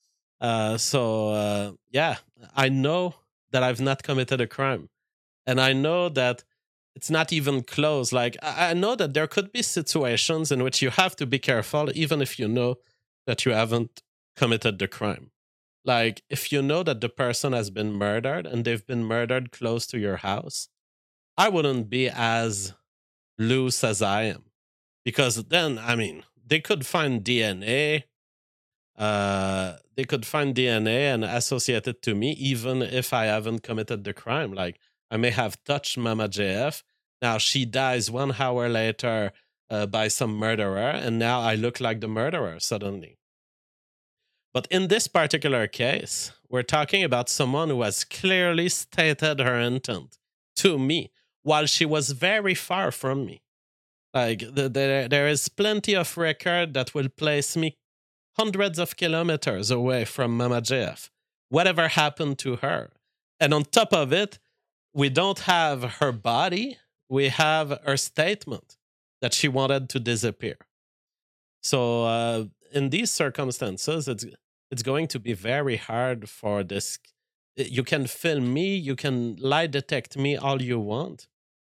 Yeah, I know that I've not committed a crime. And I know that it's not even close. Like, I know that there could be situations in which you have to be careful, even if you know that you haven't committed the crime. Like, if you know that the person has been murdered and they've been murdered close to your house, I wouldn't be as loose as I am. Because then, I mean, they could find DNA. They could find DNA and associate it to me, even if I haven't committed the crime. Like, I may have touched Mama JF. Now she dies 1 hour later by some murderer, and now I look like the murderer suddenly. But in this particular case, we're talking about someone who has clearly stated her intent to me while she was very far from me. Like, there is plenty of record that will place me hundreds of kilometers away from Mama JF. Whatever happened to her. And on top of it, we don't have her body. We have her statement that she wanted to disappear. So in these circumstances, it's going to be very hard for this. You can film me. You can lie detect me all you want.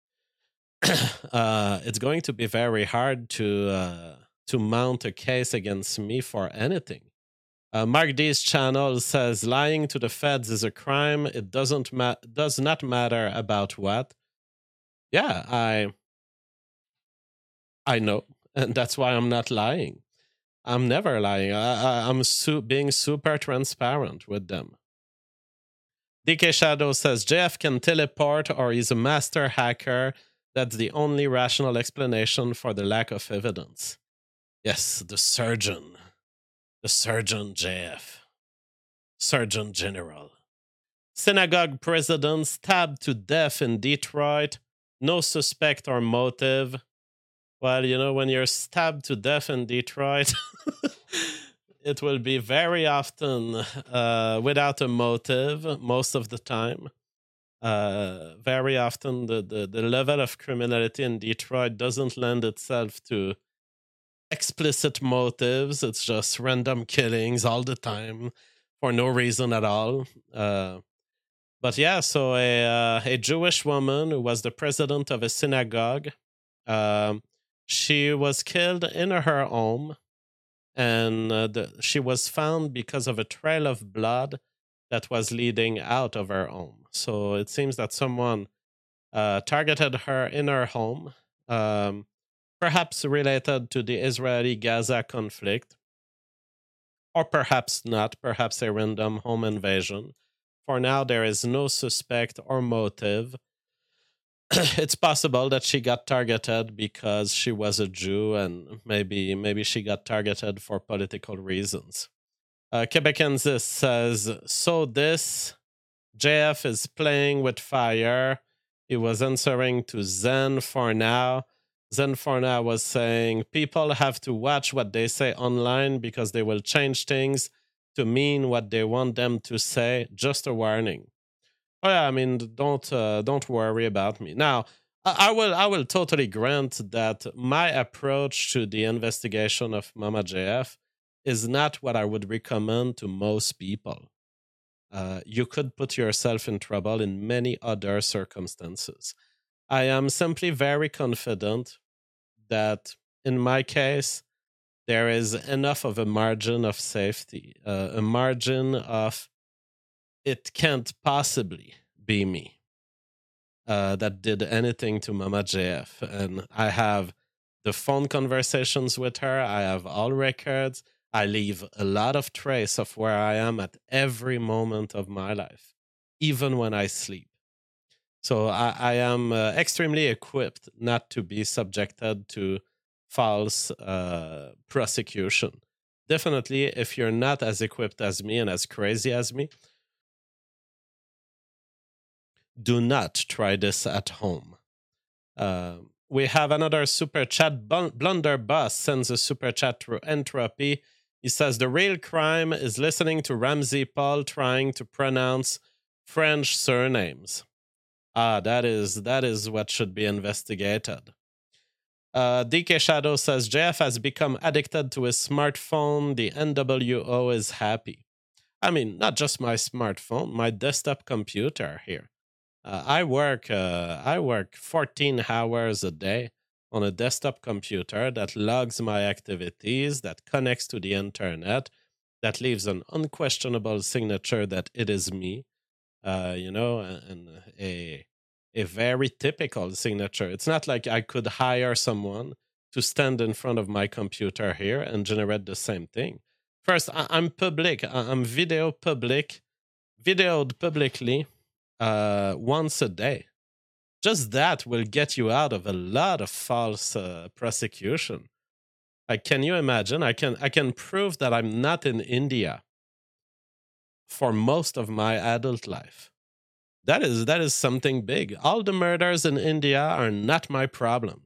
It's going to be very hard to mount a case against me for anything. Mark D's channel says lying to the feds is a crime. It does not matter about what. Yeah, I know, and that's why I'm not lying. I'm never lying. I'm being super transparent with them. DK Shadow says JF can teleport or he's a master hacker. That's the only rational explanation for the lack of evidence. Yes, the surgeon JF. Surgeon General. Synagogue president stabbed to death in Detroit. No suspect or motive. Well, when you're stabbed to death in Detroit, it will be very often without a motive most of the time. Very often the level of criminality in Detroit doesn't lend itself to explicit motives. It's just random killings all the time for no reason at all. But yeah, so a Jewish woman who was the president of a synagogue, she was killed in her home, and she was found because of a trail of blood that was leading out of her home. So it seems that someone targeted her in her home, perhaps related to the Israeli-Gaza conflict, or perhaps not, perhaps a random home invasion. For now, there is no suspect or motive. It's possible that she got targeted because she was a Jew, and maybe she got targeted for political reasons. Quebecensis says, so this JF is playing with fire. He was answering to Zen for now. Zen for now was saying, people have to watch what they say online because they will change things to mean what they want them to say. Just a warning. Oh yeah, I mean, don't worry about me. Now, I will totally grant that my approach to the investigation of Mama JF is not what I would recommend to most people. You could put yourself in trouble in many other circumstances. I am simply very confident that in my case, there is enough of a margin of safety, a margin of it can't possibly be me that did anything to Mama JF. And I have the phone conversations with her. I have all records. I leave a lot of trace of where I am at every moment of my life, even when I sleep. So I am extremely equipped not to be subjected to false prosecution. Definitely, if you're not as equipped as me and as crazy as me, do not try this at home. We have another super chat. Blunderbuss sends a super chat through Entropy. He says the real crime is listening to Ramsey Paul trying to pronounce French surnames. That is what should be investigated. DK Shadow says JF has become addicted to his smartphone. The NWO is happy. I mean, not just my smartphone, my desktop computer here. I work 14 hours a day on a desktop computer that logs my activities, that connects to the internet, that leaves an unquestionable signature that it is me. And a very typical signature. It's not like I could hire someone to stand in front of my computer here and generate the same thing. First, I'm public. I'm videoed publicly once a day. Just that will get you out of a lot of false prosecution. Can you imagine? I can prove that I'm not in India for most of my adult life. That is something big. All the murders in India are not my problem.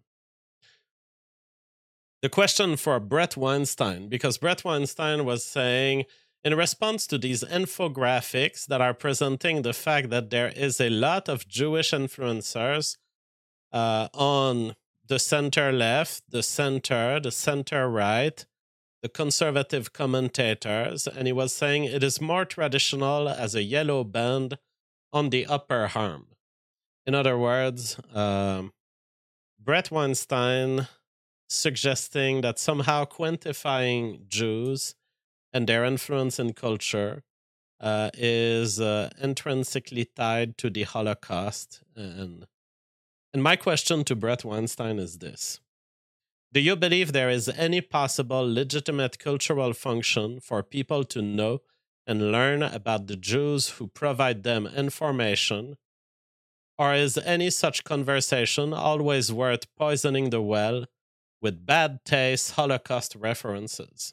The question for Brett Weinstein, because Brett Weinstein was saying, in response to these infographics that are presenting the fact that there is a lot of Jewish influencers on the center left, the center right, the conservative commentators, and he was saying it is more traditional as a yellow band on the upper arm. In other words, Brett Weinstein suggesting that somehow quantifying Jews and their influence in culture is intrinsically tied to the Holocaust. And my question to Brett Weinstein is this. Do you believe there is any possible legitimate cultural function for people to know and learn about the Jews who provide them information? Or is any such conversation always worth poisoning the well with bad taste Holocaust references?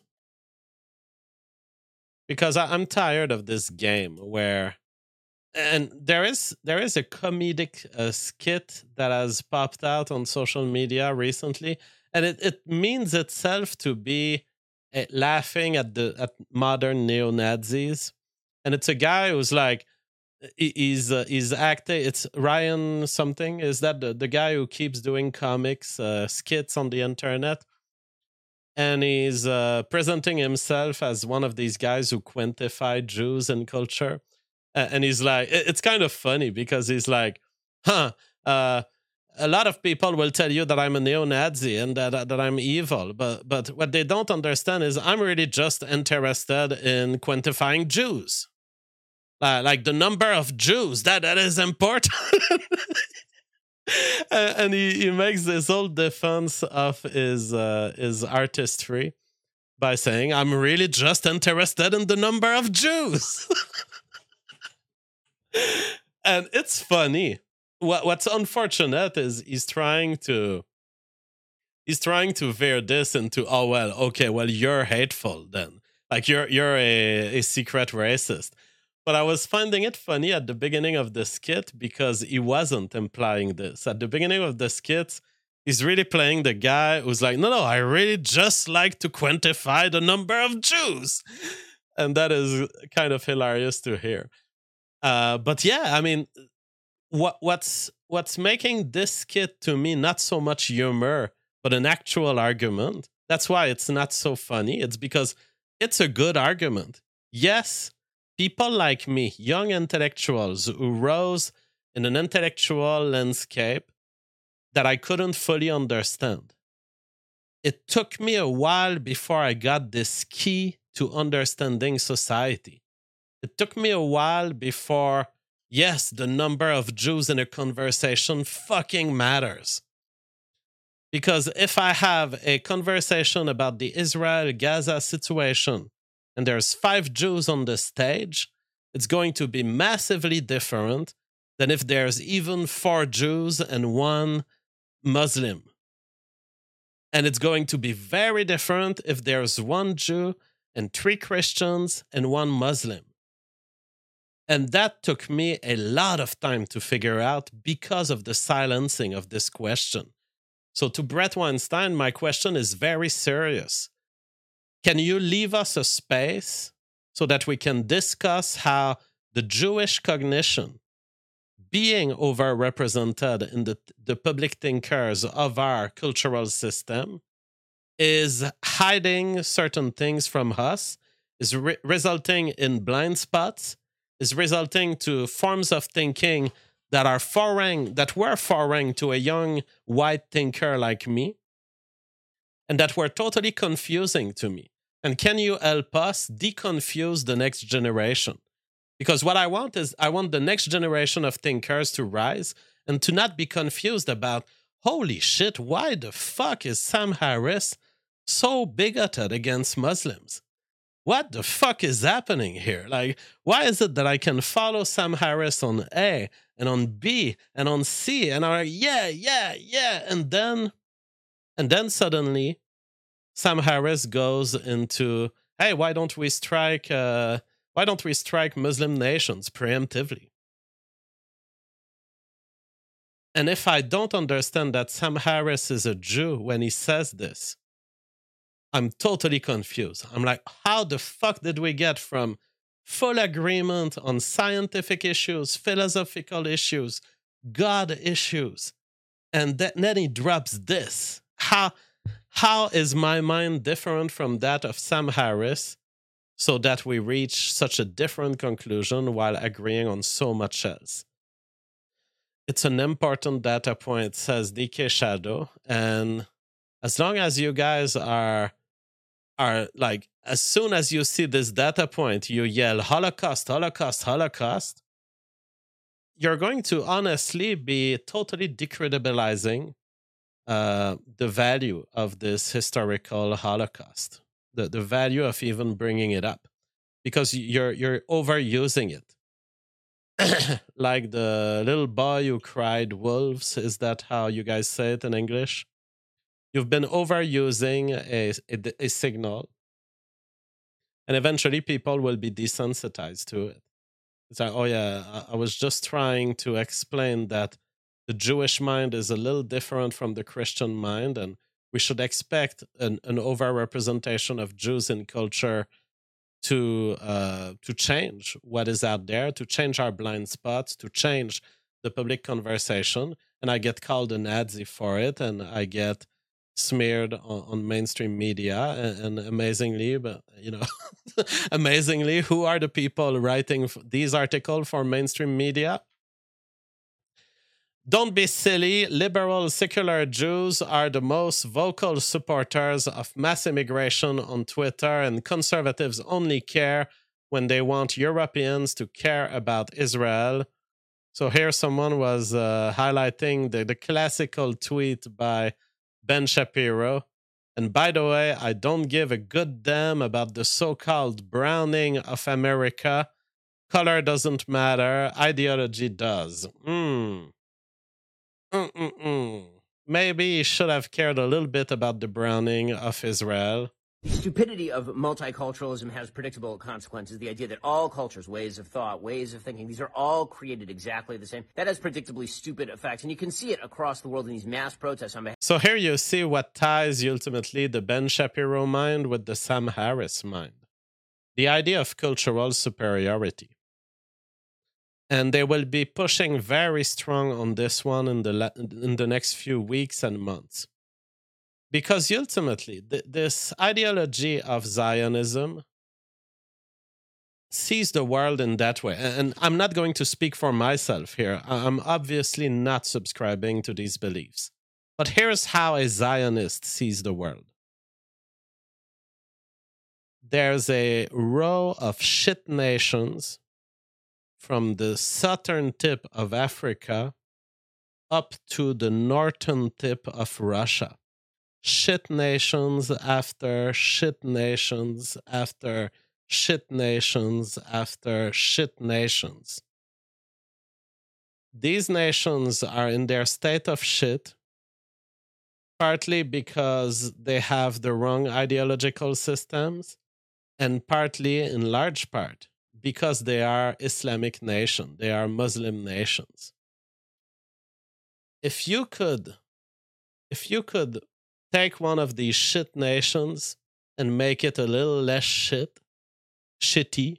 Because I'm tired of this game where, and there is a comedic skit that has popped out on social media recently, and it means itself to be laughing at modern neo-Nazis. And it's a guy who's like, he's acting. It's Ryan something. Is that the guy who keeps doing comics skits on the internet? And he's presenting himself as one of these guys who quantify Jews and culture. And he's like, it's kind of funny because he's like, a lot of people will tell you that I'm a neo-Nazi and that I'm evil. But what they don't understand is I'm really just interested in quantifying Jews. Like the number of Jews, that is important. And he makes this whole defense of his artistry by saying, I'm really just interested in the number of Jews. And it's funny. What's unfortunate is he's trying to veer this into, you're hateful then. Like you're a secret racist. But I was finding it funny at the beginning of the skit because he wasn't implying this. At the beginning of the skit, he's really playing the guy who's like, no, I really just like to quantify the number of Jews. And that is kind of hilarious to hear. But yeah, I mean, what's making this skit to me not so much humor, but an actual argument. That's why it's not so funny. It's because it's a good argument. Yes, people like me, young intellectuals who rose in an intellectual landscape that I couldn't fully understand. It took me a while before I got this key to understanding society. It took me a while before, yes, the number of Jews in a conversation fucking matters. Because if I have a conversation about the Israel-Gaza situation and there's 5 Jews on the stage, it's going to be massively different than if there's even 4 Jews and 1 Muslim. And it's going to be very different if there's 1 Jew and 3 Christians and 1 Muslim. And that took me a lot of time to figure out because of the silencing of this question. So to Bret Weinstein, my question is very serious. Can you leave us a space so that we can discuss how the Jewish cognition, being overrepresented in the public thinkers of our cultural system, is hiding certain things from us, is resulting in blind spots, is resulting to forms of thinking that were foreign to a young white thinker like me, and that were totally confusing to me. And can you help us deconfuse the next generation? Because what I want is, I want the next generation of thinkers to rise and to not be confused about, holy shit, why the fuck is Sam Harris so bigoted against Muslims? What the fuck is happening here? Like, why is it that I can follow Sam Harris on A and on B and on C and I'm like, yeah, and then suddenly Sam Harris goes into, hey, why don't we strike Muslim nations preemptively? And if I don't understand that Sam Harris is a Jew when he says this, I'm totally confused. I'm like, how the fuck did we get from full agreement on scientific issues, philosophical issues, God issues, and then he drops this? How is my mind different from that of Sam Harris so that we reach such a different conclusion while agreeing on so much else? It's an important data point, says DK Shadow, and as long as you guys are like, as soon as you see this data point, you yell Holocaust, Holocaust, Holocaust, you're going to honestly be totally decredibilizing the value of this historical Holocaust, the value of even bringing it up, because you're overusing it. Like the little boy who cried wolves, is that how you guys say it in English? You've been overusing a signal, and eventually people will be desensitized to it. It's like, oh yeah, I was just trying to explain that the Jewish mind is a little different from the Christian mind, and we should expect an overrepresentation of Jews in culture to change what is out there, to change our blind spots, to change the public conversation. And I get called a Nazi for it, and I get smeared on mainstream media, and amazingly, but amazingly, who are the people writing these articles for mainstream media? Don't be silly. Liberal secular Jews are the most vocal supporters of mass immigration on Twitter, and conservatives only care when they want Europeans to care about Israel. So here someone was highlighting the classical tweet by Ben Shapiro. And by the way, I don't give a good damn about the so-called browning of America. Color doesn't matter. Ideology does. Maybe he should have cared a little bit about the browning of Israel. The stupidity of multiculturalism has predictable consequences. The idea that all cultures, ways of thought, ways of thinking, these are all created exactly the same. That has predictably stupid effects. And you can see it across the world in these mass protests. So here you see what ties ultimately the Ben Shapiro mind with the Sam Harris mind. The idea of cultural superiority. And they will be pushing very strong on this one in the next few weeks and months. Because ultimately, this ideology of Zionism sees the world in that way. And I'm not going to speak for myself here. I'm obviously not subscribing to these beliefs. But here's how a Zionist sees the world. There's a row of shit nations from the southern tip of Africa up to the northern tip of Russia. shit nations after shit nations after shit nations after shit nations. These nations are in their state of shit, partly because they have the wrong ideological systems, and partly, in large part, because they are Islamic nations, they are Muslim nations. If you could take one of these shit nations and make it a little less shitty,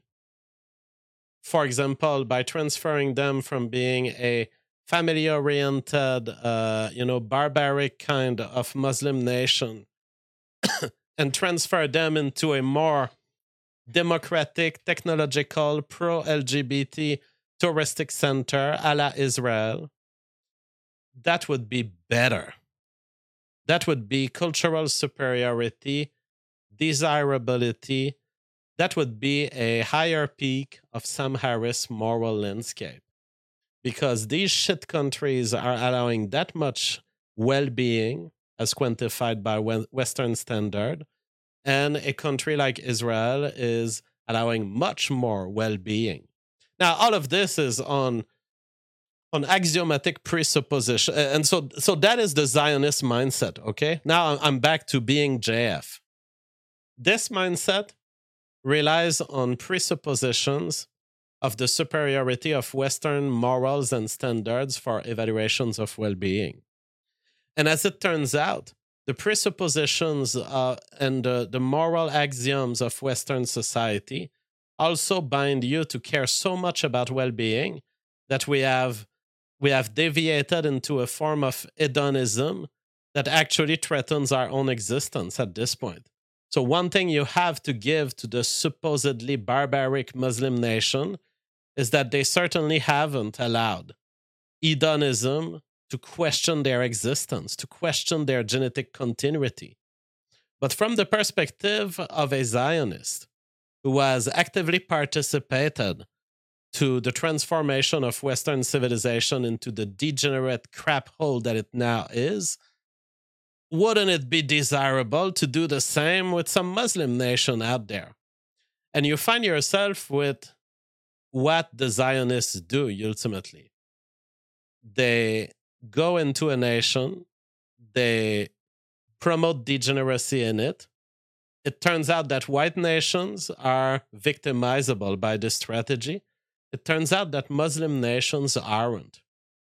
for example, by transferring them from being a family-oriented, barbaric kind of Muslim nation and transfer them into a more democratic, technological, pro-LGBT touristic center a la Israel, that would be better. That would be cultural superiority, desirability. That would be a higher peak of Sam Harris' moral landscape. Because these shit countries are allowing that much well-being as quantified by Western standard, and a country like Israel is allowing much more well-being. Now, all of this is on axiomatic presupposition, and so that is the Zionist mindset, okay? Now I'm back to being JF. This mindset relies on presuppositions of the superiority of Western morals and standards for evaluations of well-being. And as it turns out, the presuppositions and the moral axioms of Western society also bind you to care so much about well-being that we have deviated into a form of hedonism that actually threatens our own existence at this point. So one thing you have to give to the supposedly barbaric Muslim nation is that they certainly haven't allowed hedonism to question their existence, to question their genetic continuity. But from the perspective of a Zionist who has actively participated to the transformation of Western civilization into the degenerate crap hole that it now is, wouldn't it be desirable to do the same with some Muslim nation out there? And you find yourself with what the Zionists do ultimately. They go into a nation, they promote degeneracy in it. It turns out that white nations are victimizable by this strategy. It turns out that Muslim nations aren't.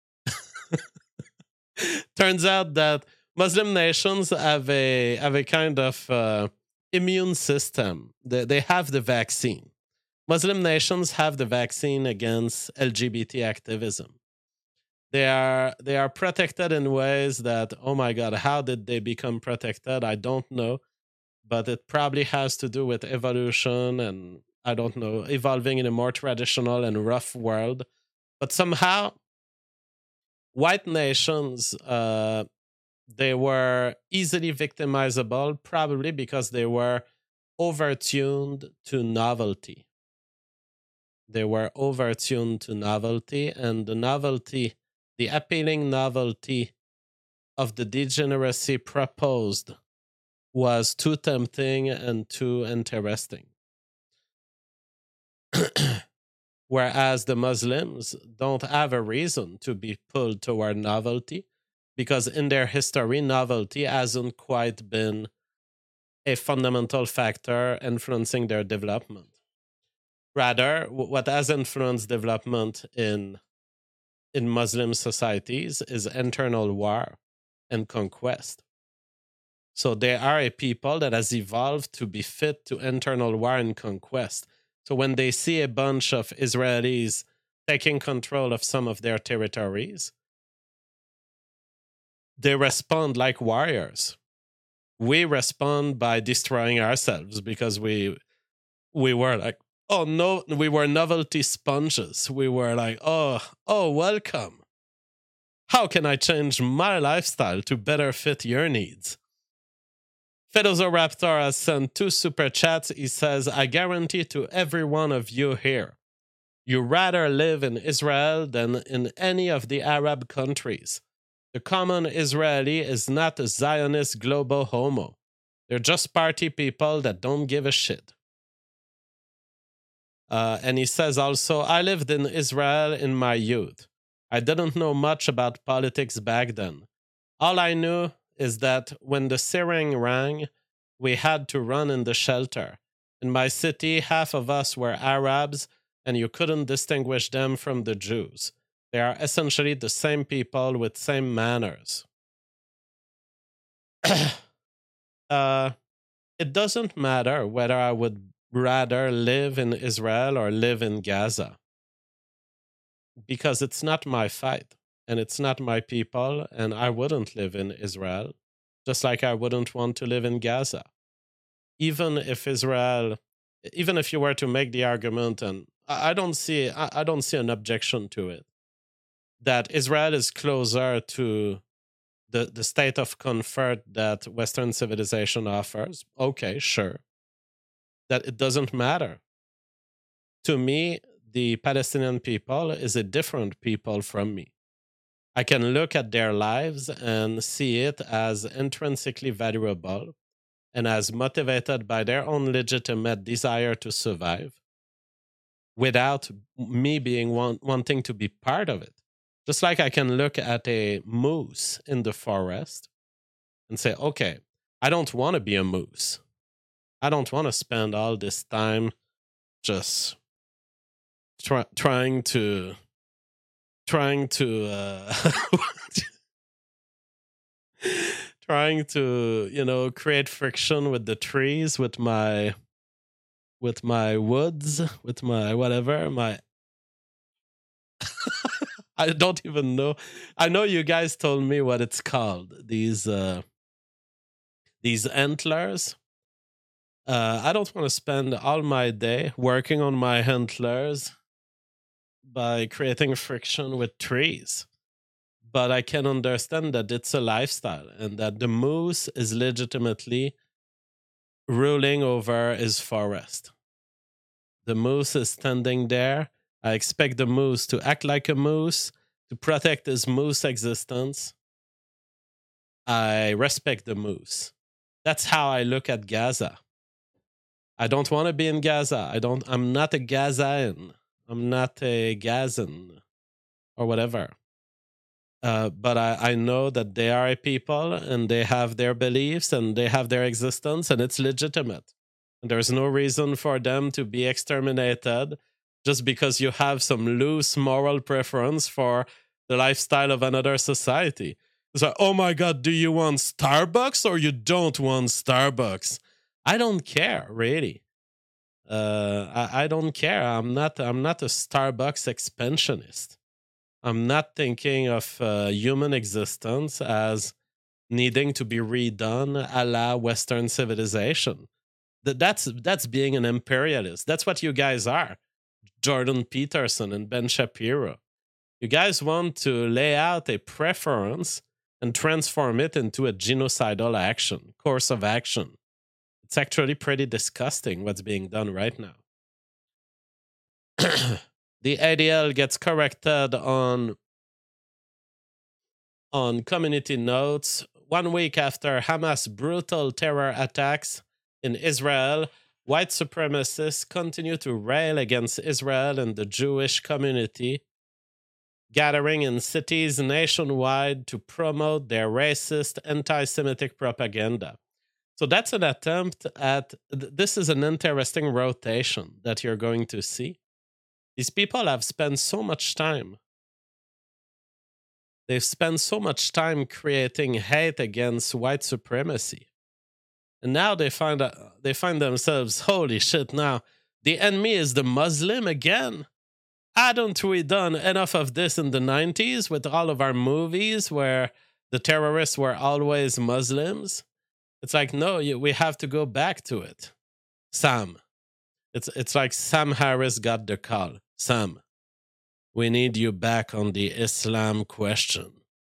Turns out that Muslim nations have a kind of immune system. They have the vaccine. Muslim nations have the vaccine against LGBT activism. They are protected in ways that, oh my God, how did they become protected? I don't know. But it probably has to do with evolution and, I don't know, evolving in a more traditional and rough world. But somehow, white nations, they were easily victimizable, probably because they were overtuned to novelty. They were overtuned to novelty, and the novelty, the appealing novelty of the degeneracy proposed was too tempting and too interesting. Whereas the Muslims don't have a reason to be pulled toward novelty, because in their history, novelty hasn't quite been a fundamental factor influencing their development. Rather, what has influenced development in Muslim societies is internal war and conquest. So they are a people that has evolved to be fit to internal war and conquest. So when they see a bunch of Israelis taking control of some of their territories, they respond like warriors. We respond by destroying ourselves because we were like, oh no, we were novelty sponges. We were like, oh, welcome. How can I change my lifestyle to better fit your needs? Philosopher has sent 2 super chats. He says, I guarantee to every one of you here, you rather live in Israel than in any of the Arab countries. The common Israeli is not a Zionist global homo. They're just party people that don't give a shit. And he says also, I lived in Israel in my youth. I didn't know much about politics back then. All I knew is that when the siren rang, we had to run in the shelter. In my city, half of us were Arabs, and you couldn't distinguish them from the Jews. They are essentially the same people with same manners. It doesn't matter whether I would rather live in Israel or live in Gaza, because it's not my fight and it's not my people, and I wouldn't live in Israel, just like I wouldn't want to live in Gaza. Even if you were to make the argument, and I don't see an objection to it, that Israel is closer to the state of comfort that Western civilization offers, okay, sure. That it doesn't matter. To me, the Palestinian people is a different people from me. I can look at their lives and see it as intrinsically valuable and as motivated by their own legitimate desire to survive without me being wanting to be part of it. Just like I can look at a moose in the forest and say, okay, I don't want to be a moose. I don't want to spend all this time just trying to trying to create friction with the trees, with my woods, with my whatever, my I don't even know. I know you guys told me what it's called. These antlers. I don't want to spend all my day working on my antlers by creating friction with trees. But I can understand that it's a lifestyle and that the moose is legitimately ruling over his forest. The moose is standing there. I expect the moose to act like a moose, to protect his moose existence. I respect the moose. That's how I look at Gaza. I don't want to be in Gaza. I'm not a Gazan. I'm not a Gazan or whatever. But I know that they are a people and they have their beliefs and they have their existence and it's legitimate. And there's no reason for them to be exterminated just because you have some loose moral preference for the lifestyle of another society. It's like, oh my God, do you want Starbucks or you don't want Starbucks? I don't care, really. I don't care. I'm not a Starbucks expansionist. I'm not thinking of human existence as needing to be redone a la Western civilization. That's being an imperialist. That's what you guys are. Jordan Peterson and Ben Shapiro. You guys want to lay out a preference and transform it into a genocidal course of action. It's actually pretty disgusting what's being done right now. The ADL gets corrected on community notes. 1 week after Hamas' brutal terror attacks in Israel, white supremacists continue to rail against Israel and the Jewish community, gathering in cities nationwide to promote their racist, anti-Semitic propaganda. So that's an attempt at... This is an interesting rotation that you're going to see. These people have spent so much time. They've spent so much time creating hate against white supremacy. And now they find themselves, holy shit, now the enemy is the Muslim again? Hadn't we done enough of this in the 90s with all of our movies where the terrorists were always Muslims? It's like, no, we have to go back to it. Sam. It's like Sam Harris got the call. Sam, we need you back on the Islam question.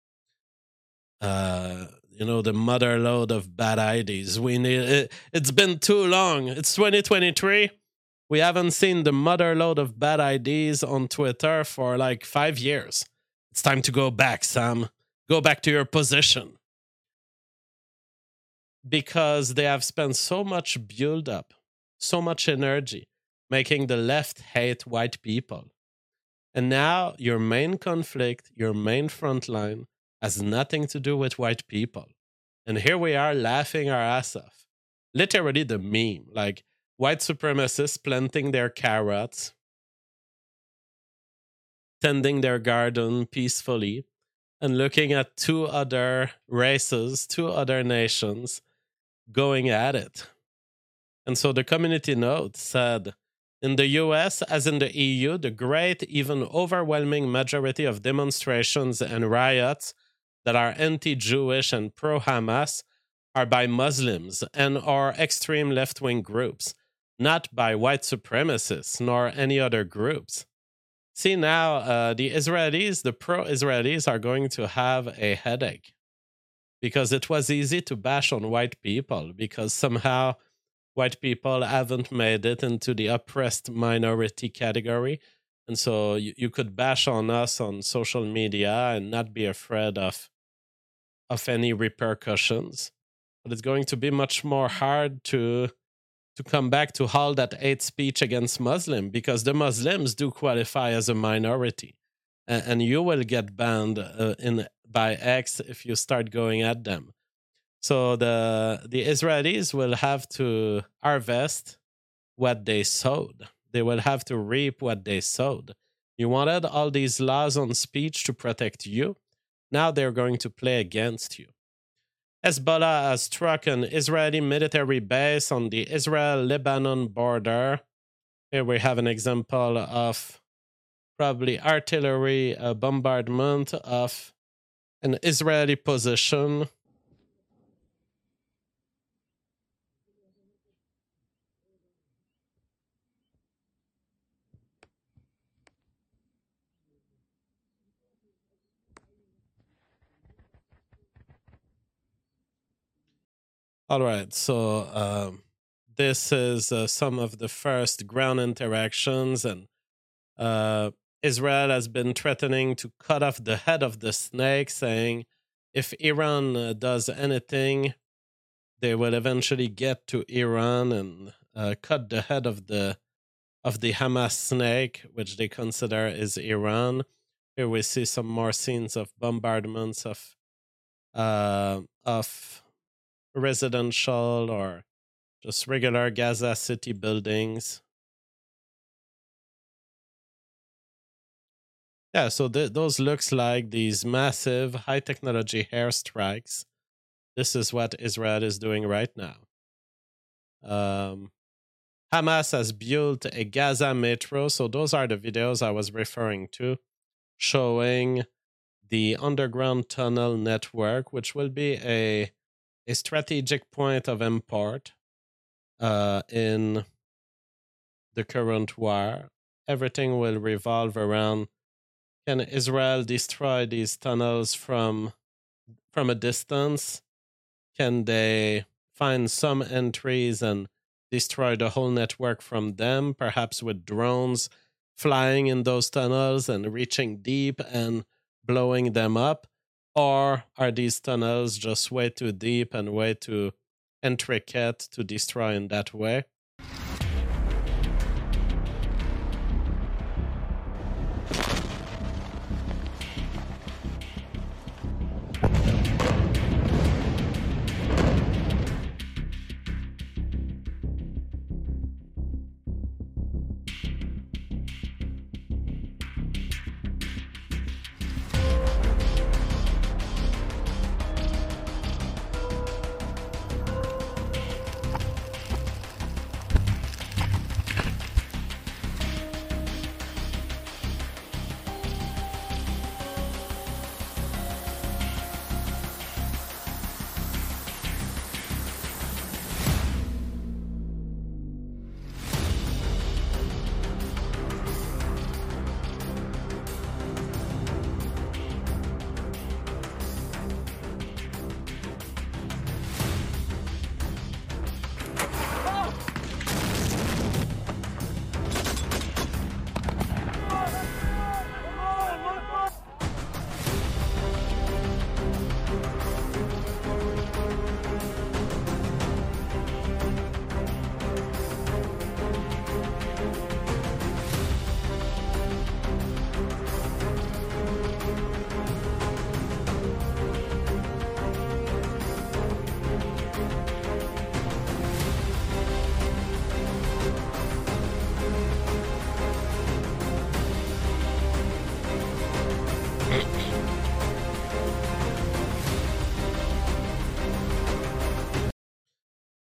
The mother load of bad ideas. We need it. It's been too long. It's 2023. We haven't seen the mother load of bad ideas on Twitter for like 5 years. It's time to go back, Sam. Go back to your position. Because they have spent so much build-up, so much energy, making the left hate white people. And now your main conflict, your main front line, has nothing to do with white people. And here we are laughing our ass off. Literally the meme, like white supremacists planting their carrots, tending their garden peacefully, and looking at two other races, two other nations going at it. And so the community note said, in the US, as in the EU, the great, even overwhelming majority of demonstrations and riots that are anti-Jewish and pro-Hamas are by Muslims and or extreme left-wing groups, not by white supremacists nor any other groups. See now, the Israelis, the pro-Israelis are going to have a headache because it was easy to bash on white people because somehow white people haven't made it into the oppressed minority category. And so you could bash on us on social media and not be afraid of any repercussions. But it's going to be much more hard to come back to all that hate speech against Muslims because the Muslims do qualify as a minority. And you will get banned by X if you start going at them. So the Israelis will have to harvest what they sowed. They will have to reap what they sowed. You wanted all these laws on speech to protect you. Now they're going to play against you. Hezbollah has struck an Israeli military base on the Israel-Lebanon border. Here we have an example of probably artillery bombardment of an Israeli position. All right, so this is some of the first ground interactions, and Israel has been threatening to cut off the head of the snake, saying if Iran does anything, they will eventually get to Iran and cut the head of the Hamas snake, which they consider is Iran. Here we see some more scenes of bombardments of residential or just regular Gaza City buildings. Yeah, so those looks like these massive high technology airstrikes. This is what Israel is doing right now. Hamas has built a Gaza metro. So those are the videos I was referring to, showing the underground tunnel network, which will be a strategic point of import in the current war. Everything will revolve around, can Israel destroy these tunnels from a distance? Can they find some entries and destroy the whole network from them, perhaps with drones flying in those tunnels and reaching deep and blowing them up? Or are these tunnels just way too deep and way too intricate to destroy in that way?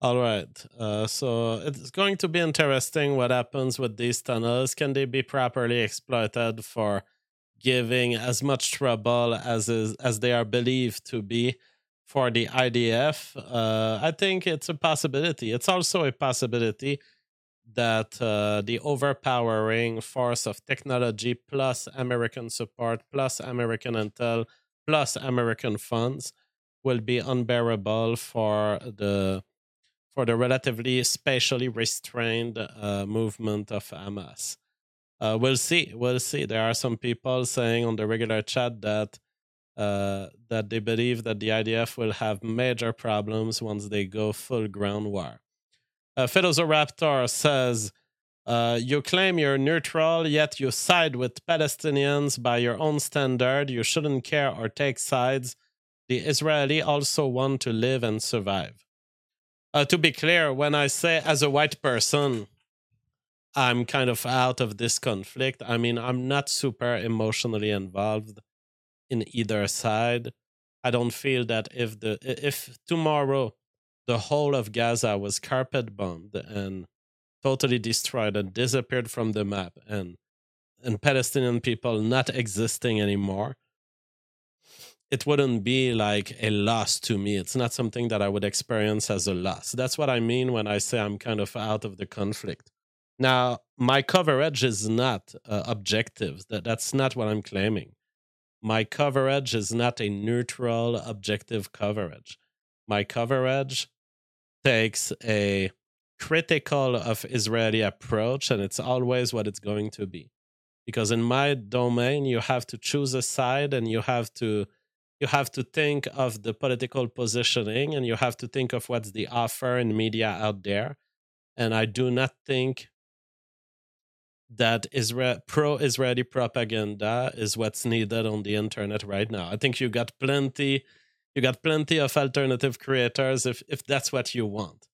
All right. So it's going to be interesting what happens with these tunnels. Can they be properly exploited for giving as much trouble as they are believed to be for the IDF? I think it's a possibility. It's also a possibility that the overpowering force of technology plus American support plus American intel plus American funds will be unbearable for the relatively spatially restrained movement of Hamas. We'll see. We'll see. There are some people saying on the regular chat that that they believe that the IDF will have major problems once they go full ground war. Philosopher says, you claim you're neutral, yet you side with Palestinians by your own standard. You shouldn't care or take sides. The Israeli also want to live and survive. To be clear, when I say as a white person, I'm kind of out of this conflict, I mean, I'm not super emotionally involved in either side. I don't feel that if tomorrow the whole of Gaza was carpet bombed and totally destroyed and disappeared from the map, and Palestinian people not existing anymore, it wouldn't be like a loss to me. It's not something that I would experience as a loss. That's what I mean when I say I'm kind of out of the conflict. Now, my coverage is not objective. That's not what I'm claiming. My coverage is not a neutral, objective coverage. My coverage takes a critical of Israeli approach, and it's always what it's going to be. Because in my domain, you have to choose a side, and you have to think of the political positioning, and you have to think of what's the offer in media out there. And I do not think that pro-Israeli propaganda is what's needed on the internet right now. I think you got plenty of alternative creators if that's what you want.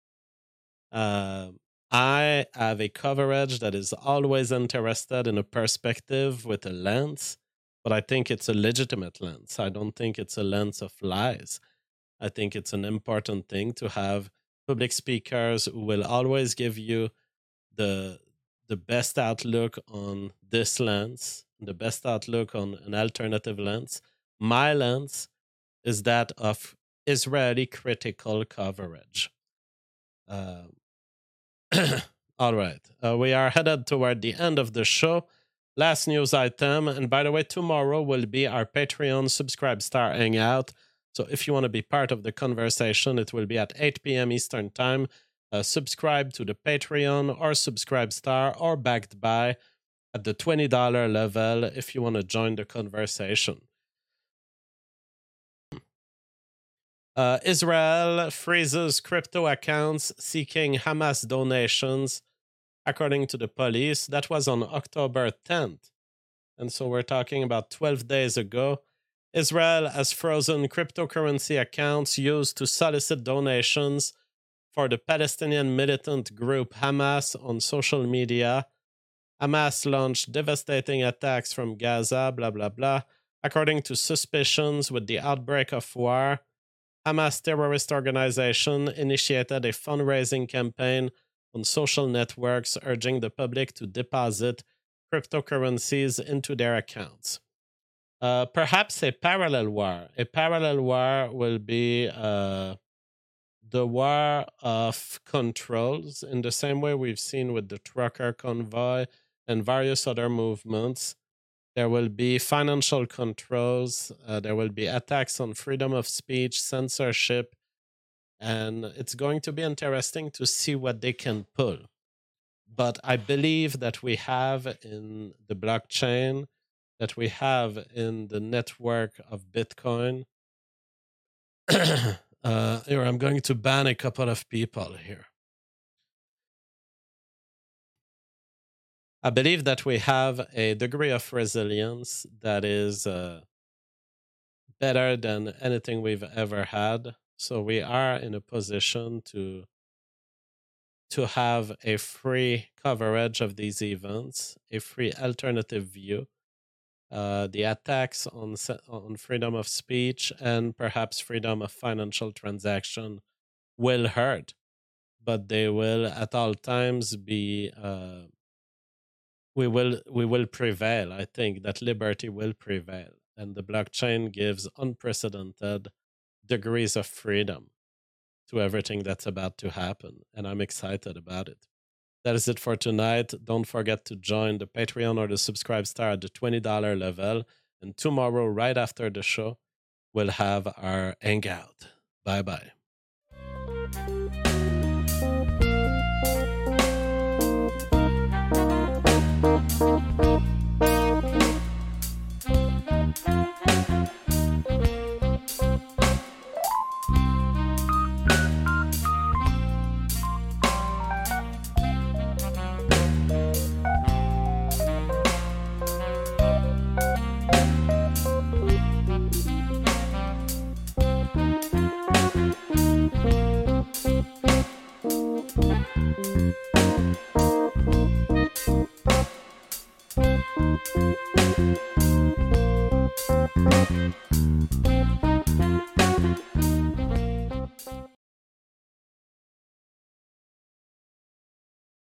I have a coverage that is always interested in a perspective with a lens, but I think it's a legitimate lens. I don't think it's a lens of lies. I think it's an important thing to have public speakers who will always give you the best outlook on this lens, the best outlook on an alternative lens. My lens is that of Israeli critical coverage. All right. We are headed toward the end of the show. Last news item. And by the way, tomorrow will be our Patreon Subscribe Star Hangout. So if you want to be part of the conversation, it will be at 8 p.m. Eastern Time. Subscribe to the Patreon or Subscribe Star or Backed By at the $20 level if you want to join the conversation. Israel freezes crypto accounts seeking Hamas donations, according to the police. That was on October 10th. And so we're talking about 12 days ago. Israel has frozen cryptocurrency accounts used to solicit donations for the Palestinian militant group Hamas on social media. Hamas launched devastating attacks from Gaza, blah, blah, blah. According to suspicions, with the outbreak of war, Hamas terrorist organization initiated a fundraising campaign on social networks urging the public to deposit cryptocurrencies into their accounts. Perhaps a parallel war. A parallel war will be the war of controls, in the same way we've seen with the trucker convoy and various other movements. There will be financial controls. There will be attacks on freedom of speech, censorship, and it's going to be interesting to see what they can pull. But I believe that we have in the blockchain, that we have in the network of Bitcoin. Here, I'm going to ban a couple of people here. I believe that we have a degree of resilience that is better than anything we've ever had. So we are in a position to have a free coverage of these events, a free alternative view. The attacks on freedom of speech and perhaps freedom of financial transaction will hurt. but they will at all times be. We will prevail. I think that liberty will prevail, and the blockchain gives unprecedented degrees of freedom to everything that's about to happen, and I'm excited about it. That is it for tonight. Don't forget to join the Patreon or the Subscribe Star at the $20 level. And tomorrow, right after the show, we'll have our hangout. Bye-bye.